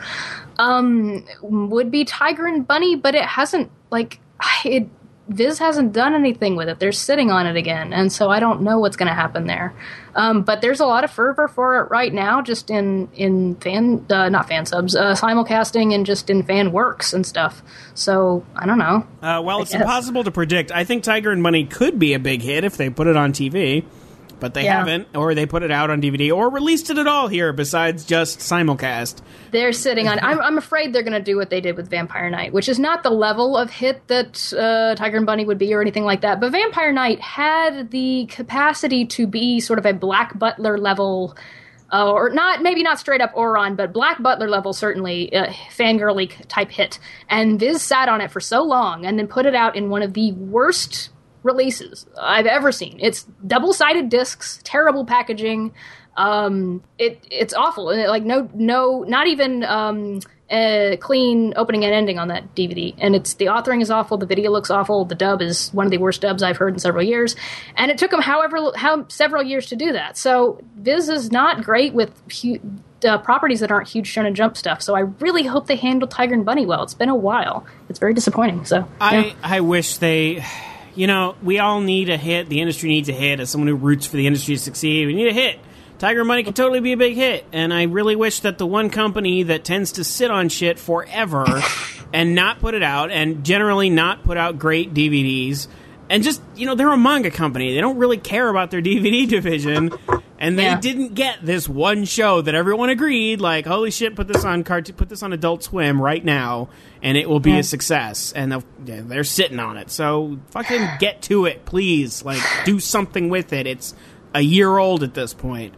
Would be Tiger and Bunny, but it hasn't, Viz hasn't done anything with it. They're sitting on it again, and so I don't know what's going to happen there. But there's a lot of fervor for it right now, just in not fan subs, simulcasting and just in fan works and stuff. So, I don't know. Well, it's impossible to predict. I think Tiger and Bunny could be a big hit if they put it on TV. But they haven't, or they put it out on DVD, or released it at all here, besides just simulcast. They're sitting on... I'm afraid they're going to do what they did with Vampire Knight, which is not the level of hit that Tiger and Bunny would be or anything like that. But Vampire Knight had the capacity to be sort of a Black Butler level... or not, maybe not straight up Oron, but Black Butler level, certainly, fangirly type hit. And Viz sat on it for so long, and then put it out in one of the worst releases I've ever seen. It's double-sided discs, terrible packaging. It's awful. Not even a clean opening and ending on that DVD. And the authoring is awful. The video looks awful. The dub is one of the worst dubs I've heard in several years. And it took them several years to do that. So Viz is not great with properties that aren't huge Shonen Jump stuff. So I really hope they handle Tiger and Bunny well. It's been a while. It's very disappointing. So I wish they... we all need a hit. The industry needs a hit. As someone who roots for the industry to succeed, we need a hit. Tiger and Bunny can totally be a big hit. And I really wish that the one company that tends to sit on shit forever and not put it out, and generally not put out great DVDs, and just, they're a manga company. They don't really care about their DVD division. And they didn't get this one show that everyone agreed, like, holy shit, put this on Adult Swim right now, and it will be a success. And they're sitting on it. So fucking get to it, please. Do something with it. It's a year old at this point.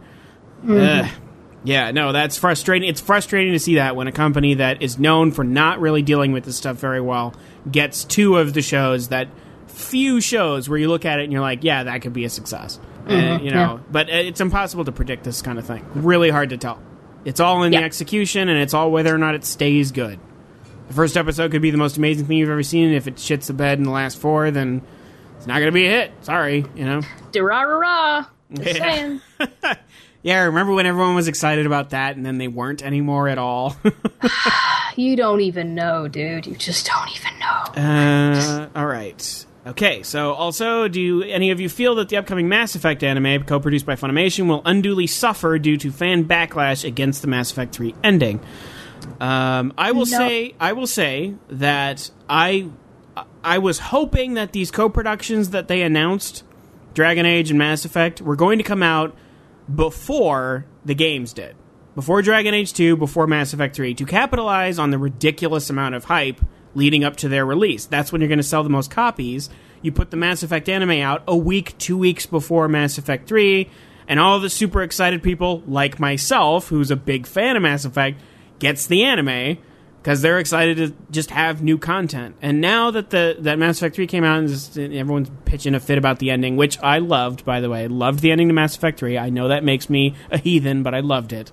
Yeah, no, that's frustrating. It's frustrating to see that when a company that is known for not really dealing with this stuff very well gets two of the shows that few shows where you look at it and you're like, yeah, that could be a success. But it's impossible to predict this kind of thing. Really hard to tell. It's all in the execution, and it's all whether or not it stays good. The first episode could be the most amazing thing you've ever seen, and if it shits the bed in the last 4, then it's not going to be a hit. Sorry, Da-ra-ra-ra. Just saying. Yeah, remember when everyone was excited about that, and then they weren't anymore at all? You don't even know, dude. You just don't even know. All right. Okay, so also, do any of you feel that the upcoming Mass Effect anime, co-produced by Funimation, will unduly suffer due to fan backlash against the Mass Effect 3 ending? I will say that I was hoping that these co-productions that they announced, Dragon Age and Mass Effect, were going to come out before the games did. Before Dragon Age 2, before Mass Effect 3, to capitalize on the ridiculous amount of hype leading up to their release. That's when you're going to sell the most copies. You put the Mass Effect anime out a week, 2 weeks before Mass Effect 3, and all the super excited people, like myself, who's a big fan of Mass Effect, gets the anime, because they're excited to just have new content. And now that that Mass Effect 3 came out, and everyone's pitching a fit about the ending, which I loved, by the way. Loved the ending to Mass Effect 3. I know that makes me a heathen, but I loved it.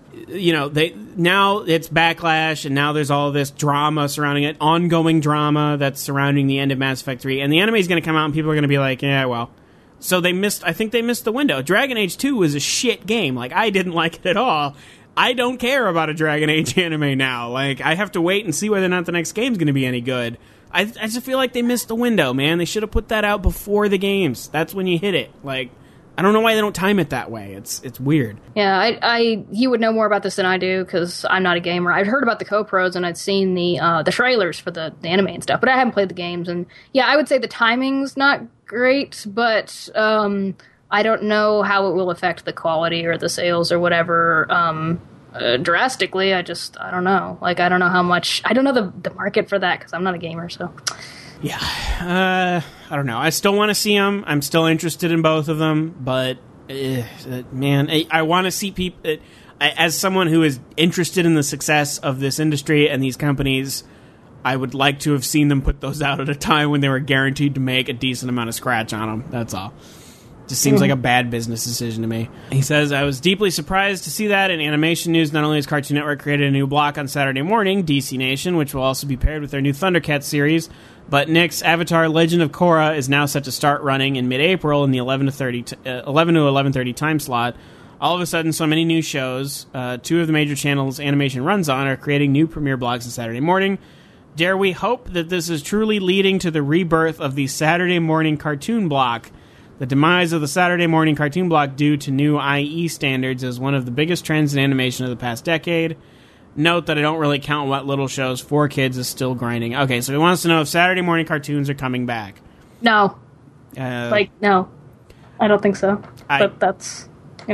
Now it's backlash, and now there's all this drama surrounding it, ongoing drama that's surrounding the end of Mass Effect 3. And the anime is going to come out, and people are going to be like, yeah, well. So I think they missed the window. Dragon Age 2 was a shit game. I didn't like it at all. I don't care about a Dragon Age anime now. I have to wait and see whether or not the next game's going to be any good. I just feel like they missed the window, man. They should have put that out before the games. That's when you hit it. I don't know why they don't time it that way. It's weird. Yeah, you would know more about this than I do, because I'm not a gamer. I'd heard about the co-pros, and I'd seen the trailers for the anime and stuff, but I haven't played the games. And yeah, I would say the timing's not great, but I don't know how it will affect the quality or the sales or whatever drastically. I don't know. I don't know how much. I don't know the market for that, because I'm not a gamer, so. Yeah. I don't know. I still want to see them. I'm still interested in both of them, but man, I want to see people. As someone who is interested in the success of this industry and these companies, I would like to have seen them put those out at a time when they were guaranteed to make a decent amount of scratch on them. That's all. Just seems like a bad business decision to me. He says, I was deeply surprised to see that in animation news. Not only has Cartoon Network created a new block on Saturday morning, DC Nation, which will also be paired with their new Thundercats series, but Nick's Avatar Legend of Korra is now set to start running in mid-April in the 11 to 11:30 time slot. All of a sudden, so many new shows, 2 of the major channels animation runs on, are creating new premiere blocks on Saturday morning. Dare we hope that this is truly leading to the rebirth of the Saturday morning cartoon block? The demise of the Saturday morning cartoon block due to new IE standards is one of the biggest trends in animation of the past decade. Note that I don't really count what little shows 4 kids is still grinding. Okay, so he wants to know if Saturday morning cartoons are coming back. No. No. I don't think so. But that's,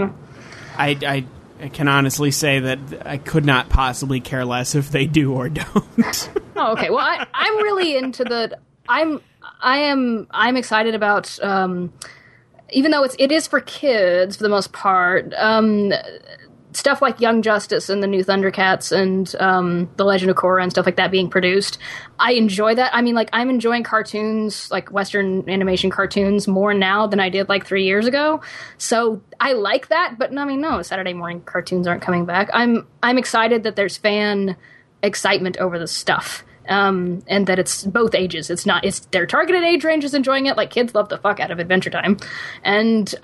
I can honestly say that I could not possibly care less if they do or don't. Oh, okay. Well, I'm really into I'm excited about, even though it is for kids for the most part, stuff like Young Justice and the new Thundercats and The Legend of Korra and stuff like that being produced. I enjoy that. I mean, I'm enjoying cartoons, Western animation cartoons, more now than I did 3 years ago. So I like that, but no, Saturday morning cartoons aren't coming back. I'm excited that there's fan excitement over this stuff. And that it's both ages. It's their targeted age range is enjoying it. Kids love the fuck out of Adventure Time, and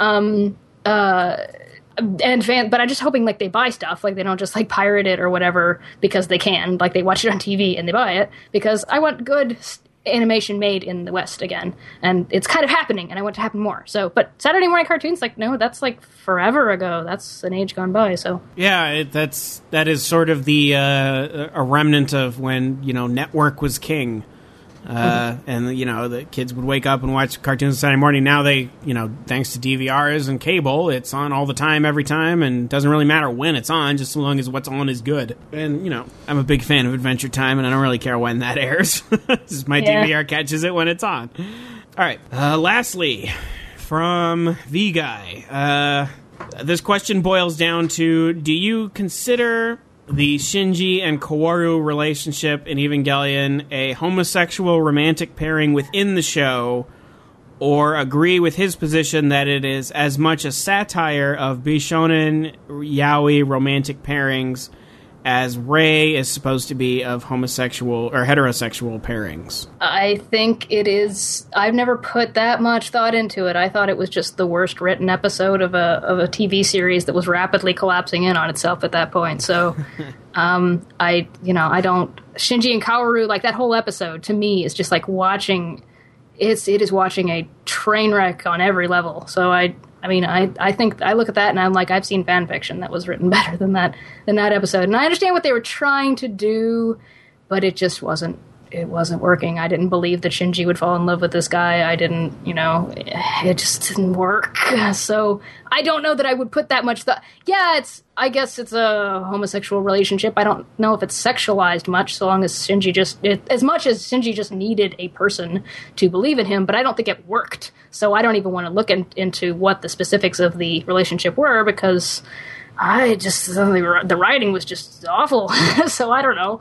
but I'm just hoping they buy stuff, they don't just pirate it or whatever because they can. They watch it on TV and they buy it because I want good animation made in the West again, and it's kind of happening, and I want it to happen more. So, but Saturday morning cartoons, no, that's forever ago. That's an age gone by. So yeah, that is sort of a remnant of when network was king, and the kids would wake up and watch cartoons on Saturday morning. Now they thanks to DVRs and cable, it's on all the time, every time, and it doesn't really matter when it's on, just so long as what's on is good. And I'm a big fan of Adventure Time, and I don't really care when that airs. My DVR catches it when it's on. All right. Lastly, from V Guy, this question boils down to: do you consider the Shinji and Kaworu relationship in Evangelion a homosexual romantic pairing within the show, or agree with his position that it is as much a satire of Bishonen yaoi romantic pairings as Rei is supposed to be of homosexual or heterosexual pairings? I think it is. I've never put that much thought into it. I thought it was just the worst written episode of a TV series that was rapidly collapsing in on itself at that point. So, I don't Shinji and Kaoru, like that whole episode to me is just like watching. It is watching a train wreck on every level. So I think I look at that and I'm like, I've seen fan fiction that was written better than that episode. And I understand what they were trying to do, but it just wasn't working. I didn't believe that Shinji would fall in love with this guy. I didn't, it just didn't work. So I don't know that I would put that much thought. Yeah, I guess it's a homosexual relationship. I don't know if it's sexualized much, so long as as much as Shinji just needed a person to believe in him, but I don't think it worked. So I don't even want to look into what the specifics of the relationship were, because the writing was just awful. So I don't know,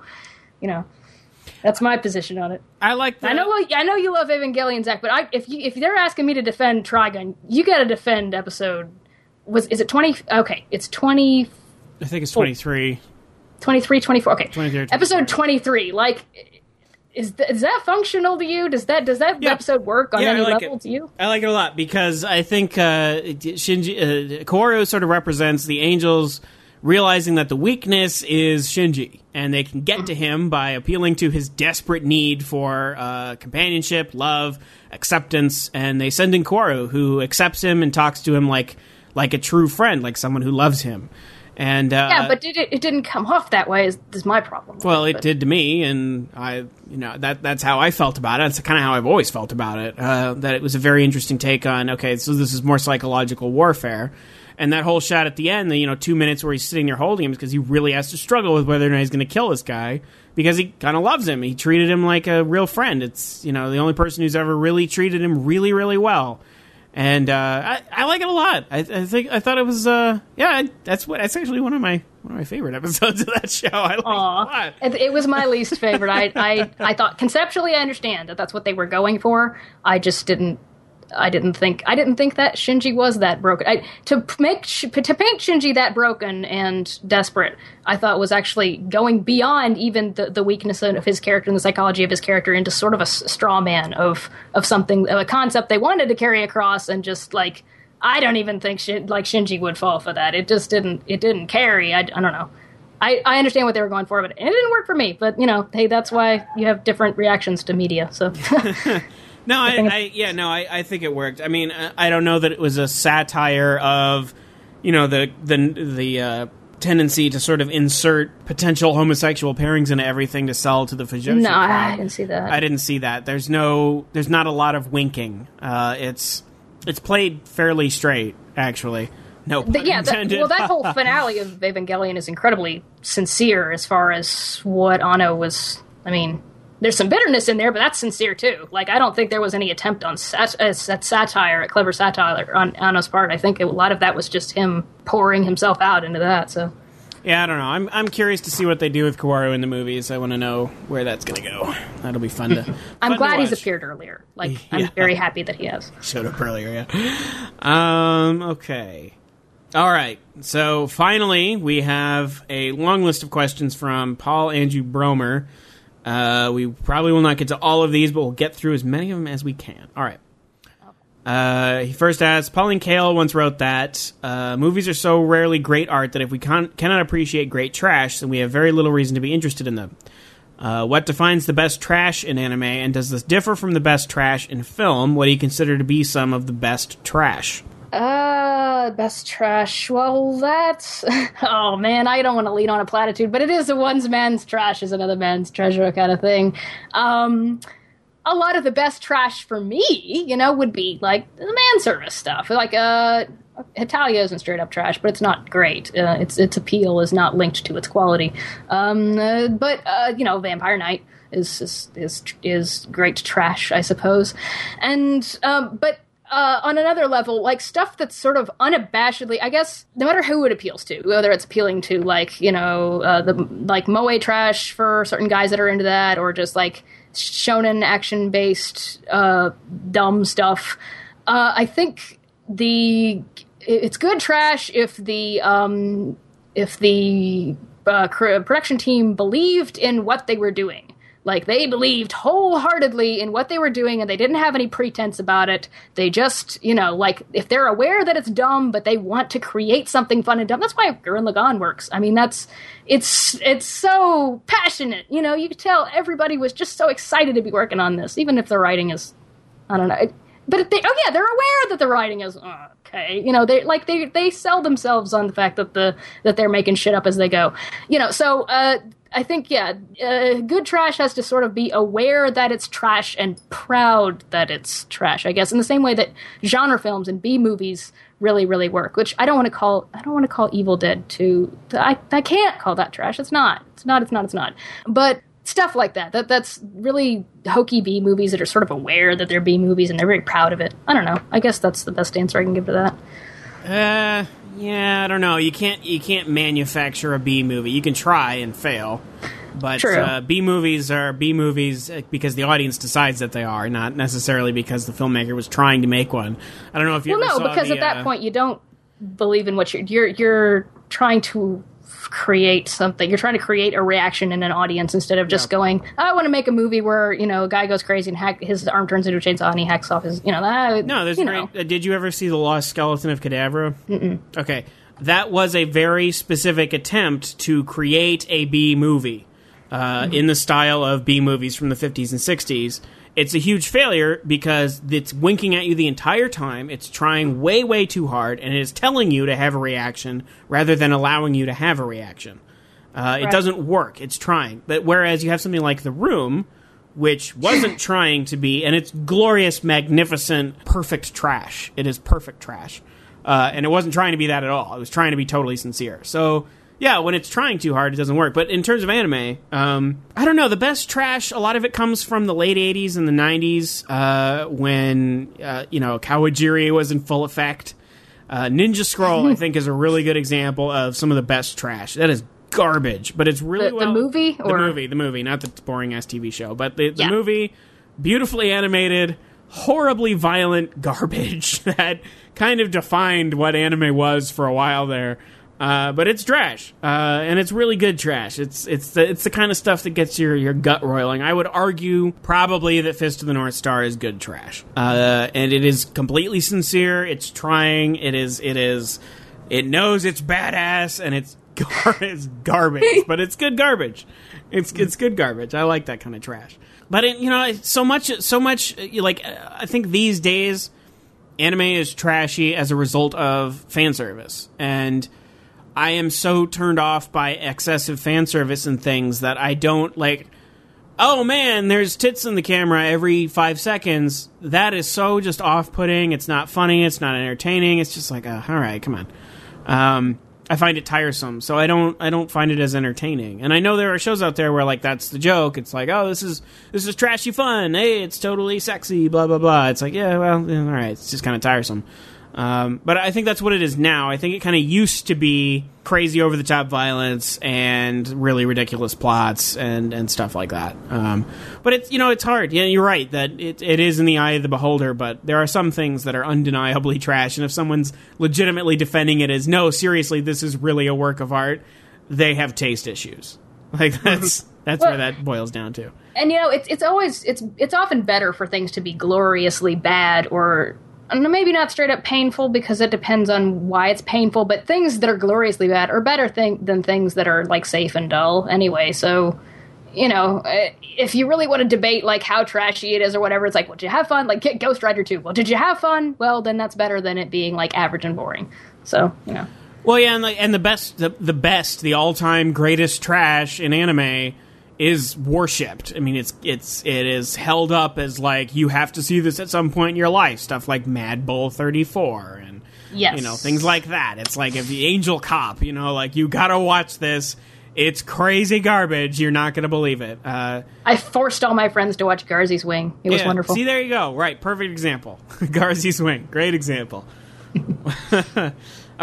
That's my position on it. I like that. I know you love Evangelion, Zach, but if they're asking me to defend Trigun, you got to defend episode. Is it 20? Okay, it's 20. I think it's 23. 23, 24. Okay, 23, episode 23. Like, is that functional to you? Does that episode work on any level to you? I like it a lot because I think Shinji Kaoru sort of represents the angels realizing that the weakness is Shinji, and they can get to him by appealing to his desperate need for companionship, love, acceptance, and they send in Kaoru, who accepts him and talks to him like a true friend, like someone who loves him. And but it didn't come off that way. Is my problem. Well, it did to me, and that's how I felt about it. That's kind of how I've always felt about it. That it was a very interesting take on. Okay, so this is more psychological warfare. And that whole shot at the end, 2 minutes where he's sitting there holding him, is because he really has to struggle with whether or not he's going to kill this guy, because he kind of loves him. He treated him like a real friend. It's, the only person who's ever really treated him really, really well. And I like it a lot. I thought it was that's actually one of my favorite episodes of that show. I like it a lot. It was my least favorite. I thought conceptually I understand that that's what they were going for. I just didn't think that Shinji was that broken. To paint Shinji that broken and desperate, I thought was actually going beyond even the weakness of his character and the psychology of his character into sort of a straw man of something, of a concept they wanted to carry across, and just like, I don't even think Shinji would fall for that. It just didn't carry. I don't know. I understand what they were going for, but it didn't work for me. But hey, that's why you have different reactions to media. So. No, I think it worked. I mean, I don't know that it was a satire of, the tendency to sort of insert potential homosexual pairings into everything to sell to the Fujoshi No, crowd. I didn't see that. I didn't see that. There's not a lot of winking. It's played fairly straight, actually. No pun intended. That whole finale of Evangelion is incredibly sincere as far as what Anno was. I mean, there's some bitterness in there, but that's sincere too. Like, I don't think there was any attempt on clever satire on Anno's part. I think a lot of that was just him pouring himself out into that. So, yeah, I don't know. I'm curious to see what they do with Kaoru in the movies. I want to know where that's going to go. That'll be fun to. I'm glad he's appeared earlier. Like, I'm very happy that he has. Showed up earlier, yeah. Okay. All right. So finally, we have a long list of questions from Paul Andrew Bromer. We probably will not get to all of these, but we'll get through as many of them as we can. All right. He first asked, Pauline Kael once wrote that movies are so rarely great art that if we cannot appreciate great trash, then we have very little reason to be interested in them. What defines the best trash in anime, and does this differ from the best trash in film? What do you consider to be some of the best trash? Best trash. Well, that's... Oh, man, I don't want to lead on a platitude, but it is a one man's trash is another man's treasure kind of thing. A lot of the best trash for me, would be, like, the man service stuff. Like, Hetalia isn't straight up trash, but it's not great. Its appeal is not linked to its quality. But Vampire Knight is great trash, I suppose. And, but... on another level, like stuff that's sort of unabashedly, I guess, no matter who it appeals to, whether it's appealing to the moe trash for certain guys that are into that, or just like shonen action based dumb stuff. I think it's good trash if the production team believed in what they were doing. Like, they believed wholeheartedly in what they were doing, and they didn't have any pretense about it. They just, like, if they're aware that it's dumb, but they want to create something fun and dumb, that's why Gurren Lagann works. I mean, it's so passionate. You could tell everybody was just so excited to be working on this, even if the writing is, I don't know. But they're aware that the writing is okay. They sell themselves on the fact that they're making shit up as they go. So I think good trash has to sort of be aware that it's trash and proud that it's trash. I guess in the same way that genre films and B movies really, really work. Which I don't want to call Evil Dead 2. I can't call that trash. It's not. But stuff like that's really hokey B movies that are sort of aware that they're B movies and they're very proud of it. I don't know. I guess that's the best answer I can give to that. Yeah, I don't know. You can't manufacture a B movie. You can try and fail, but B movies are B movies because the audience decides that they are, not necessarily because the filmmaker was trying to make one. I don't know if you ever saw because at that point you don't believe in what you're trying to create something. You're trying to create a reaction in an audience instead of just going, I want to make a movie where, a guy goes crazy and his arm turns into a chainsaw and he hacks off his, No, there's great. Did you ever see The Lost Skeleton of Cadavra? Mm-mm. Okay. That was a very specific attempt to create a B movie in the style of B movies from the 50s and 60s. It's a huge failure because it's winking at you the entire time. It's trying way, way too hard, and it is telling you to have a reaction rather than allowing you to have a reaction. Right. It doesn't work. It's trying. But whereas you have something like The Room, which wasn't trying to be, and it's glorious, magnificent, perfect trash. It is perfect trash. And it wasn't trying to be that at all. It was trying to be totally sincere. So, yeah, when it's trying too hard, it doesn't work. But in terms of anime, I don't know. The best trash, a lot of it comes from the late 80s and the 90s when, Kawajiri was in full effect. Ninja Scroll, I think, is a really good example of some of the best trash. That is garbage, but it's really the movie? The movie, not the boring-ass TV show. But the movie, beautifully animated, horribly violent garbage that kind of defined what anime was for a while there. But it's trash, and it's really good trash. It's the kind of stuff that gets your gut roiling. I would argue probably that Fist of the North Star is good trash, and it is completely sincere. It's trying. It knows it's badass, and it's garbage, but it's good garbage. It's good garbage. I like that kind of trash. But so much. Like, I think these days, anime is trashy as a result of fan service, and I am so turned off by excessive fan service and things that I don't like. Oh man, there's tits in the camera every 5 seconds. That is so just off-putting. It's not funny. It's not entertaining. It's just like, all right, come on. I find it tiresome, so I don't find it as entertaining. And I know there are shows out there where like that's the joke. It's like, oh, this is trashy fun. Hey, it's totally sexy. Blah blah blah. It's like, yeah, well, all right. It's just kind of tiresome. But I think that's what it is now. I think it kind of used to be crazy over-the-top violence and really ridiculous plots and stuff like that. But it's hard. Yeah, you're right that it is in the eye of the beholder, but there are some things that are undeniably trash, and if someone's legitimately defending it as, no, seriously, this is really a work of art, they have taste issues. Like, that's where that boils down to. And, it's often better for things to be gloriously bad or maybe not straight up painful because it depends on why it's painful, but things that are gloriously bad are better than things that are like safe and dull anyway. So, if you really want to debate like how trashy it is or whatever, it's like, well, did you have fun? Like Ghost Rider 2. Well, did you have fun? Well, then that's better than it being like average and boring. So, Well, yeah, and the all-time greatest trash in anime is worshipped. I mean, it is held up as like, you have to see this at some point in your life. Stuff like Mad Bull 34 and things like that. It's like if the Angel Cop, like you gotta watch this. It's crazy garbage. You're not gonna believe it. I forced all my friends to watch Garzy's Wing. It was wonderful. See, there you go. Right, perfect example. Garzy's Wing, great example. All right.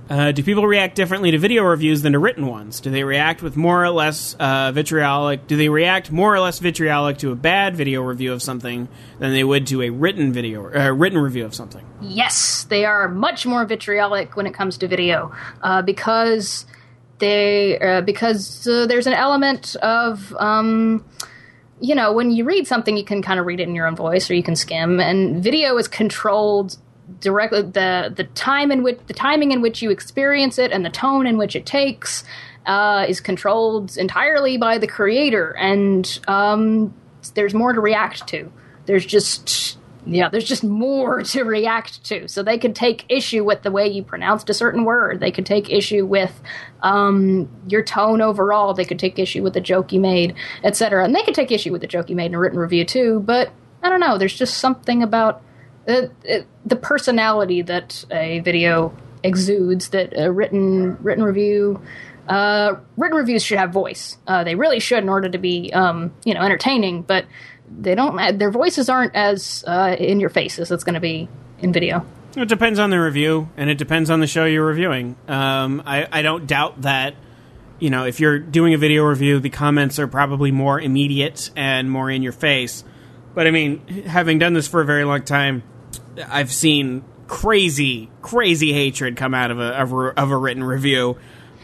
Do people react differently to video reviews than to written ones? Do they react with more or less vitriolic? Do they react more or less vitriolic to a bad video review of something than they would to a written review of something? Yes, they are much more vitriolic when it comes to video because there's an element of when you read something, you can kind of read it in your own voice, or you can skim. And video is controlled directly. The timing in which you experience it and the tone in which it takes is controlled entirely by the creator. And there's more to react to. There's just more to react to. So they could take issue with the way you pronounced a certain word. They could take issue with your tone overall. They could take issue with the joke you made, etc. And they could take issue with the joke you made in a written review too. But I don't know. There's just something about the personality that a video exudes that a written review. Written reviews should have voice. They really should in order to be entertaining. But they don't. Their voices aren't as in your face as it's going to be in video. It depends on the review, and it depends on the show you're reviewing. I don't doubt that. If you're doing a video review, the comments are probably more immediate and more in your face. But I mean, having done this for a very long time, I've seen crazy hatred come out of a written review.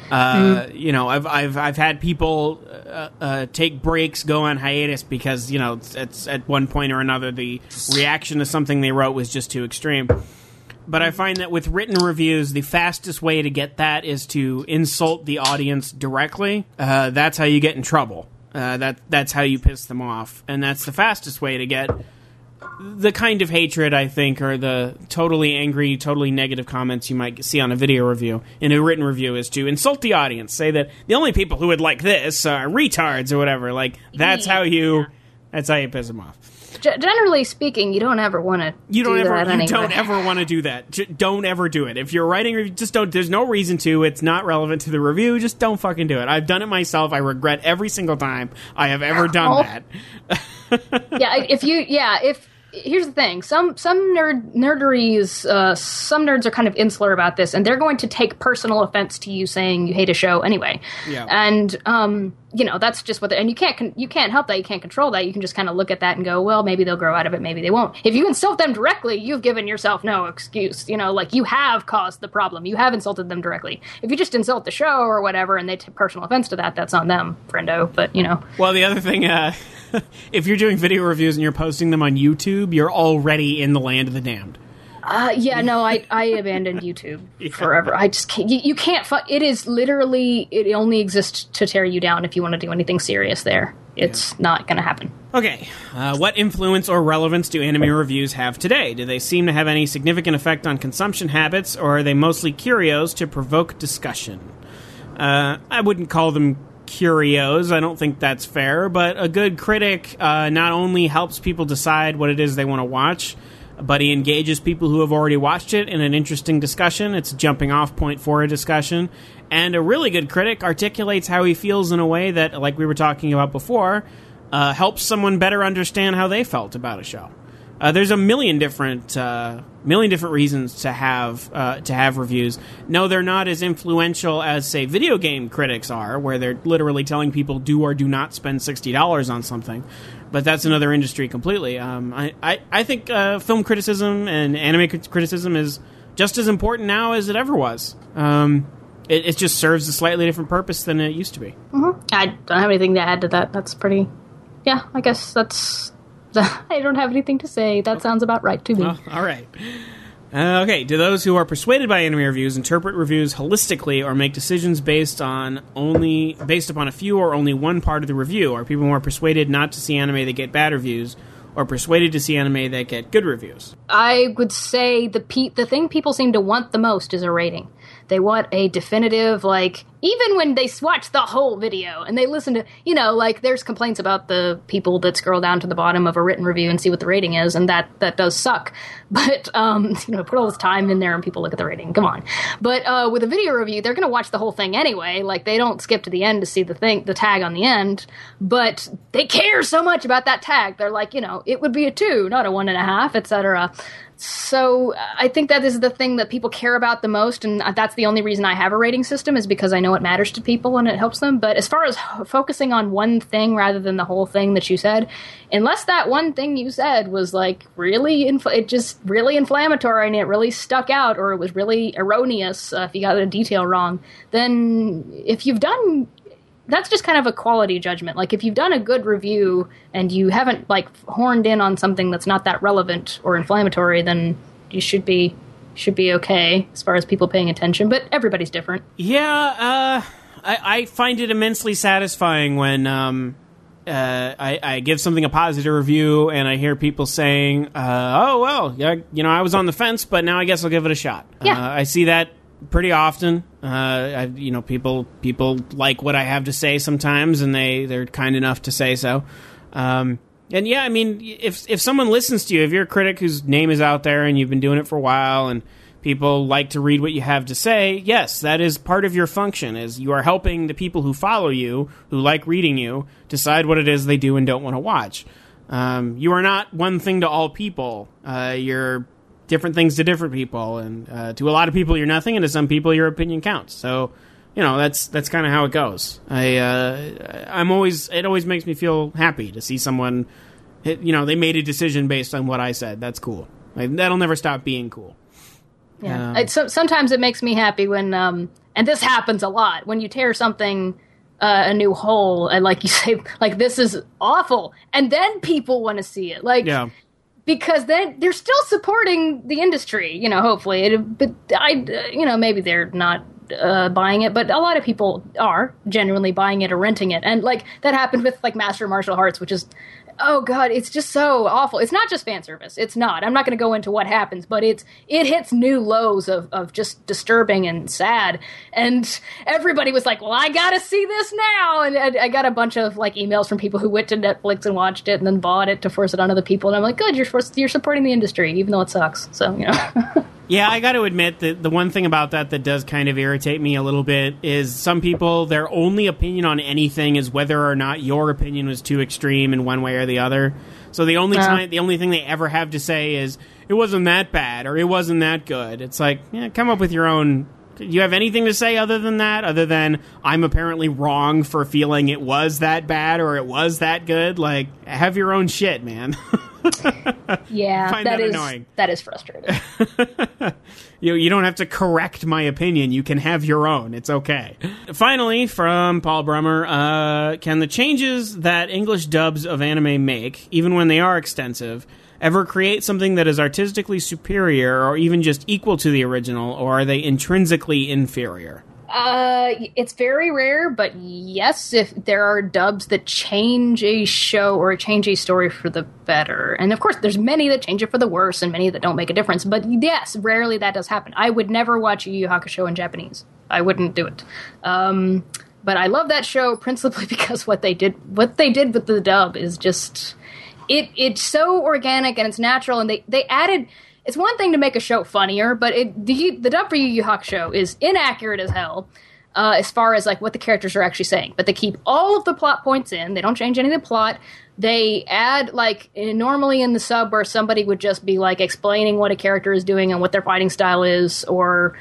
I've had people take breaks, go on hiatus because it's at one point or another the reaction to something they wrote was just too extreme. But I find that with written reviews, the fastest way to get that is to insult the audience directly. That's how you get in trouble. That's how you piss them off, and that's the fastest way to get the kind of hatred, I think, or the totally angry, totally negative comments you might see on a video review in a written review is to insult the audience. Say that the only people who would like this are retards or whatever. Like, that's how you piss them off. Generally speaking, you don't ever want to do that anyway. You don't ever want to do that. Don't ever do it. If you're writing, just don't. There's no reason to. It's not relevant to the review. Just don't fucking do it. I've done it myself. I regret every single time I have ever done that. Here's the thing. Some nerderies, some nerds are kind of insular about this, and they're going to take personal offense to you saying you hate a show anyway. Yeah. And that's just what. And you can't help that. You can't control that. You can just kind of look at that and go, well, maybe they'll grow out of it. Maybe they won't. If you insult them directly, you've given yourself no excuse. You have caused the problem. You have insulted them directly. If you just insult the show or whatever, and they take personal offense to that, that's on them, friendo. But Well, the other thing. If you're doing video reviews and you're posting them on YouTube, you're already in the land of the damned. I abandoned YouTube forever. I just can't. You can't. It is literally. It only exists to tear you down if you want to do anything serious there. It's not going to happen. Okay. What influence or relevance do anime reviews have today? Do they seem to have any significant effect on consumption habits, or are they mostly curios to provoke discussion? I wouldn't call them curios. I don't think that's fair, but a good critic not only helps people decide what it is they want to watch, but he engages people who have already watched it in an interesting discussion. It's a jumping off point for a discussion. And a really good critic articulates how he feels in a way that, like we were talking about before, helps someone better understand how they felt about a show. There's a million different reasons to have reviews. No, they're not as influential as, say, video game critics are, where they're literally telling people do or do not spend $60 on something. But that's another industry completely. I think film criticism and anime criticism is just as important now as it ever was. It just serves a slightly different purpose than it used to be. Mm-hmm. I don't have anything to add to that. That's pretty... Yeah, I guess that's... I don't have anything to say. That sounds about right to me. Well, all right. Okay, do those who are persuaded by anime reviews interpret reviews holistically or make decisions based upon a few or only one part of the review? Are people more persuaded not to see anime that get bad reviews or persuaded to see anime that get good reviews? I would say the thing people seem to want the most is a rating. They want a definitive, even when they watch the whole video and they listen to, like there's complaints about the people that scroll down to the bottom of a written review and see what the rating is, and that does suck. But, put all this time in there and people look at the rating. Come on. But with a video review, they're going to watch the whole thing anyway. Like, they don't skip to the end to see the tag on the end, but they care so much about that tag. They're like, it would be a 2, not a 1.5, etc. So I think that is the thing that people care about the most, and that's the only reason I have a rating system, is because I know it matters to people and it helps them. But as far as focusing on one thing rather than the whole thing that you said, unless that one thing you said was like really, it just really inflammatory and it really stuck out, or it was really erroneous if you got a detail wrong, then if you've done... That's just kind of a quality judgment. Like, if you've done a good review and you haven't, like, horned in on something that's not that relevant or inflammatory, then you should be okay as far as people paying attention. But everybody's different. Yeah, I find it immensely satisfying when I give something a positive review and I hear people saying, oh, well, yeah, I was on the fence, but now I guess I'll give it a shot. Yeah. I see that pretty often. People like what I have to say sometimes, and they're kind enough to say so. And yeah, I mean, if someone listens to you, if you're a critic whose name is out there and you've been doing it for a while, and people like to read what you have to say, yes, that is part of your function, is you are helping the people who follow you, who like reading you, decide what it is they do and don't want to watch. You are not one thing to all people. You're different things to different people, and to a lot of people you're nothing, and to some people your opinion counts. So, that's kind of how it goes. It always makes me feel happy to see someone, they made a decision based on what I said. That's cool. That'll never stop being cool. Yeah, sometimes it makes me happy when, and this happens a lot, when you tear something a new hole, and like you say, like, this is awful, and then people want to see it. Like, yeah. Because then they're still supporting the industry, hopefully. But maybe they're not buying it, but a lot of people are genuinely buying it or renting it. And, like, that happened with, like, Master Martial Arts, which is, oh, God, it's just so awful. It's not just fan service. It's not. I'm not going to go into what happens, but it hits new lows of just disturbing and sad. And everybody was like, well, I got to see this now. And I got a bunch of, like, emails from people who went to Netflix and watched it and then bought it to force it on other people. And I'm like, good, you're supporting the industry, even though it sucks. So, Yeah, I got to admit that the one thing about that does kind of irritate me a little bit is some people, their only opinion on anything is whether or not your opinion was too extreme in one way or the other. So the only thing they ever have to say is, it wasn't that bad or it wasn't that good. It's like, yeah, come up with your own. Do you have anything to say other than that? Other than, I'm apparently wrong for feeling it was that bad or it was that good? Like, have your own shit, man. Yeah, that is annoying. That is frustrating. You don't have to correct my opinion. You can have your own. It's okay. Finally, from Paul Brummer, can the changes that English dubs of anime make, even when they are extensive, ever create something that is artistically superior or even just equal to the original, or are they intrinsically inferior? It's very rare, but yes, if there are dubs that change a show or change a story for the better. And of course, there's many that change it for the worse and many that don't make a difference. But yes, rarely that does happen. I would never watch Yu Yu Hakusho in Japanese. I wouldn't do it. But I love that show principally because what they did with the dub is just, it's so organic and it's natural, and they added. It's one thing to make a show funnier, but the dub for Yu Yu Hakusho is inaccurate as hell as far as, like, what the characters are actually saying. But they keep all of the plot points in. They don't change any of the plot. They add, like, normally in the sub where somebody would just be, like, explaining what a character is doing and what their fighting style is, or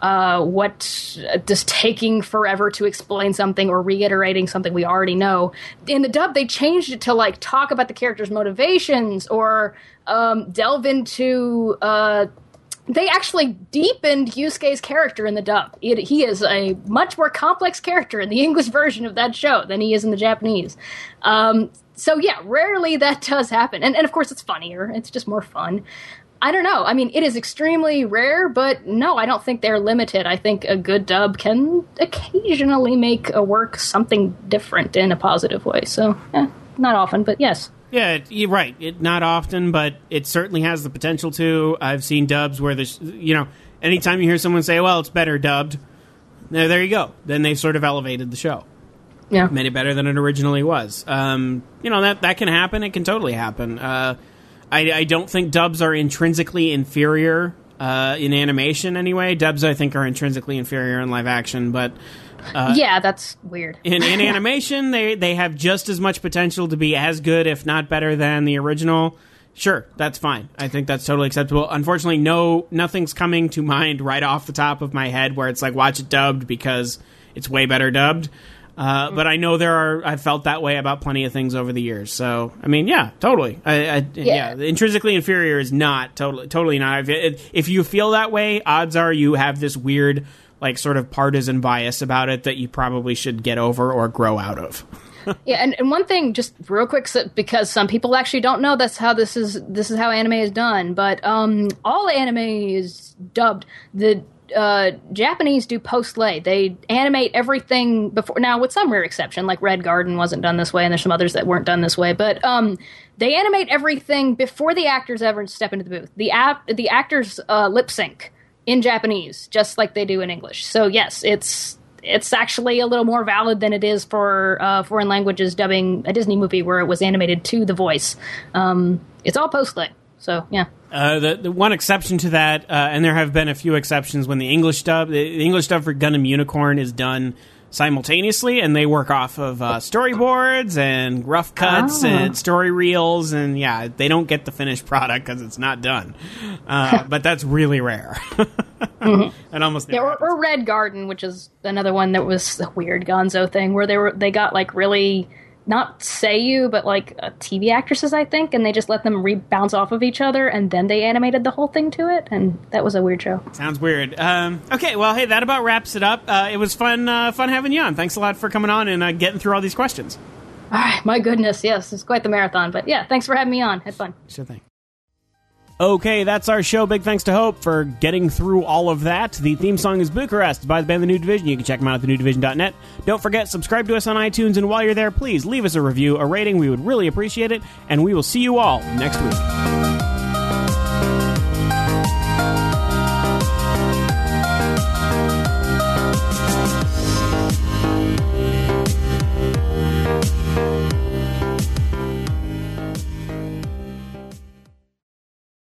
just taking forever to explain something or reiterating something we already know. In the dub, they changed it to, like, talk about the character's motivations or delve into... they actually deepened Yusuke's character in the dub. He is a much more complex character in the English version of that show than he is in the Japanese. So yeah, rarely that does happen. And of course it's funnier. It's just more fun. I don't know. I mean, it is extremely rare, but no, I don't think they're limited. I think a good dub can occasionally make a work something different in a positive way. So, not often, but yes. Yeah, you're right. Not often, but it certainly has the potential to. I've seen dubs where there's, anytime you hear someone say, well, it's better dubbed, there you go. Then they sort of elevated the show. Yeah. Made it better than it originally was. That can happen. It can totally happen. I don't think dubs are intrinsically inferior in animation anyway. Dubs, I think, are intrinsically inferior in live action, but... yeah, that's weird. In animation, they have just as much potential to be as good, if not better, than the original. Sure, that's fine. I think that's totally acceptable. Unfortunately, nothing's coming to mind right off the top of my head where it's like, watch it dubbed because it's way better dubbed. But I know I've felt that way about plenty of things over the years. So, I mean, yeah, totally. Yeah, intrinsically inferior is not, totally not. If you feel that way, odds are you have this weird, like, sort of partisan bias about it that you probably should get over or grow out of. Yeah, and one thing, just real quick, because some people actually don't know this is how anime is done, but all anime is dubbed. The Japanese do post-lay. They animate everything before. Now, with some rare exception, like Red Garden wasn't done this way, and there's some others that weren't done this way, but they animate everything before the actors ever step into the booth. The actors lip sync in Japanese, just like they do in English. So yes, it's actually a little more valid than it is for foreign languages dubbing a Disney movie where it was animated to the voice. It's all post-lay, so yeah. The one exception to that, and there have been a few exceptions when the English dub for Gundam Unicorn is done simultaneously, and they work off of storyboards and rough cuts and story reels, and yeah, they don't get the finished product because it's not done. But that's really rare. And almost never or Red Garden, which is another one that was a weird Gonzo thing where they got like really not seiyuu, but like TV actresses, I think, and they just let them bounce off of each other, and then they animated the whole thing to it, and that was a weird show. Sounds weird. Okay, well, hey, that about wraps it up. It was fun having you on. Thanks a lot for coming on and getting through all these questions. All right, my goodness, yes, it's quite the marathon, but yeah, thanks for having me on. Had fun. Sure thing. Okay, that's our show. Big thanks to Hope for getting through all of that. The theme song is Bucharest by the band The New Division. You can check them out at thenewdivision.net. Don't forget, subscribe to us on iTunes, and while you're there, please leave us a review, a rating. We would really appreciate it, and we will see you all next week.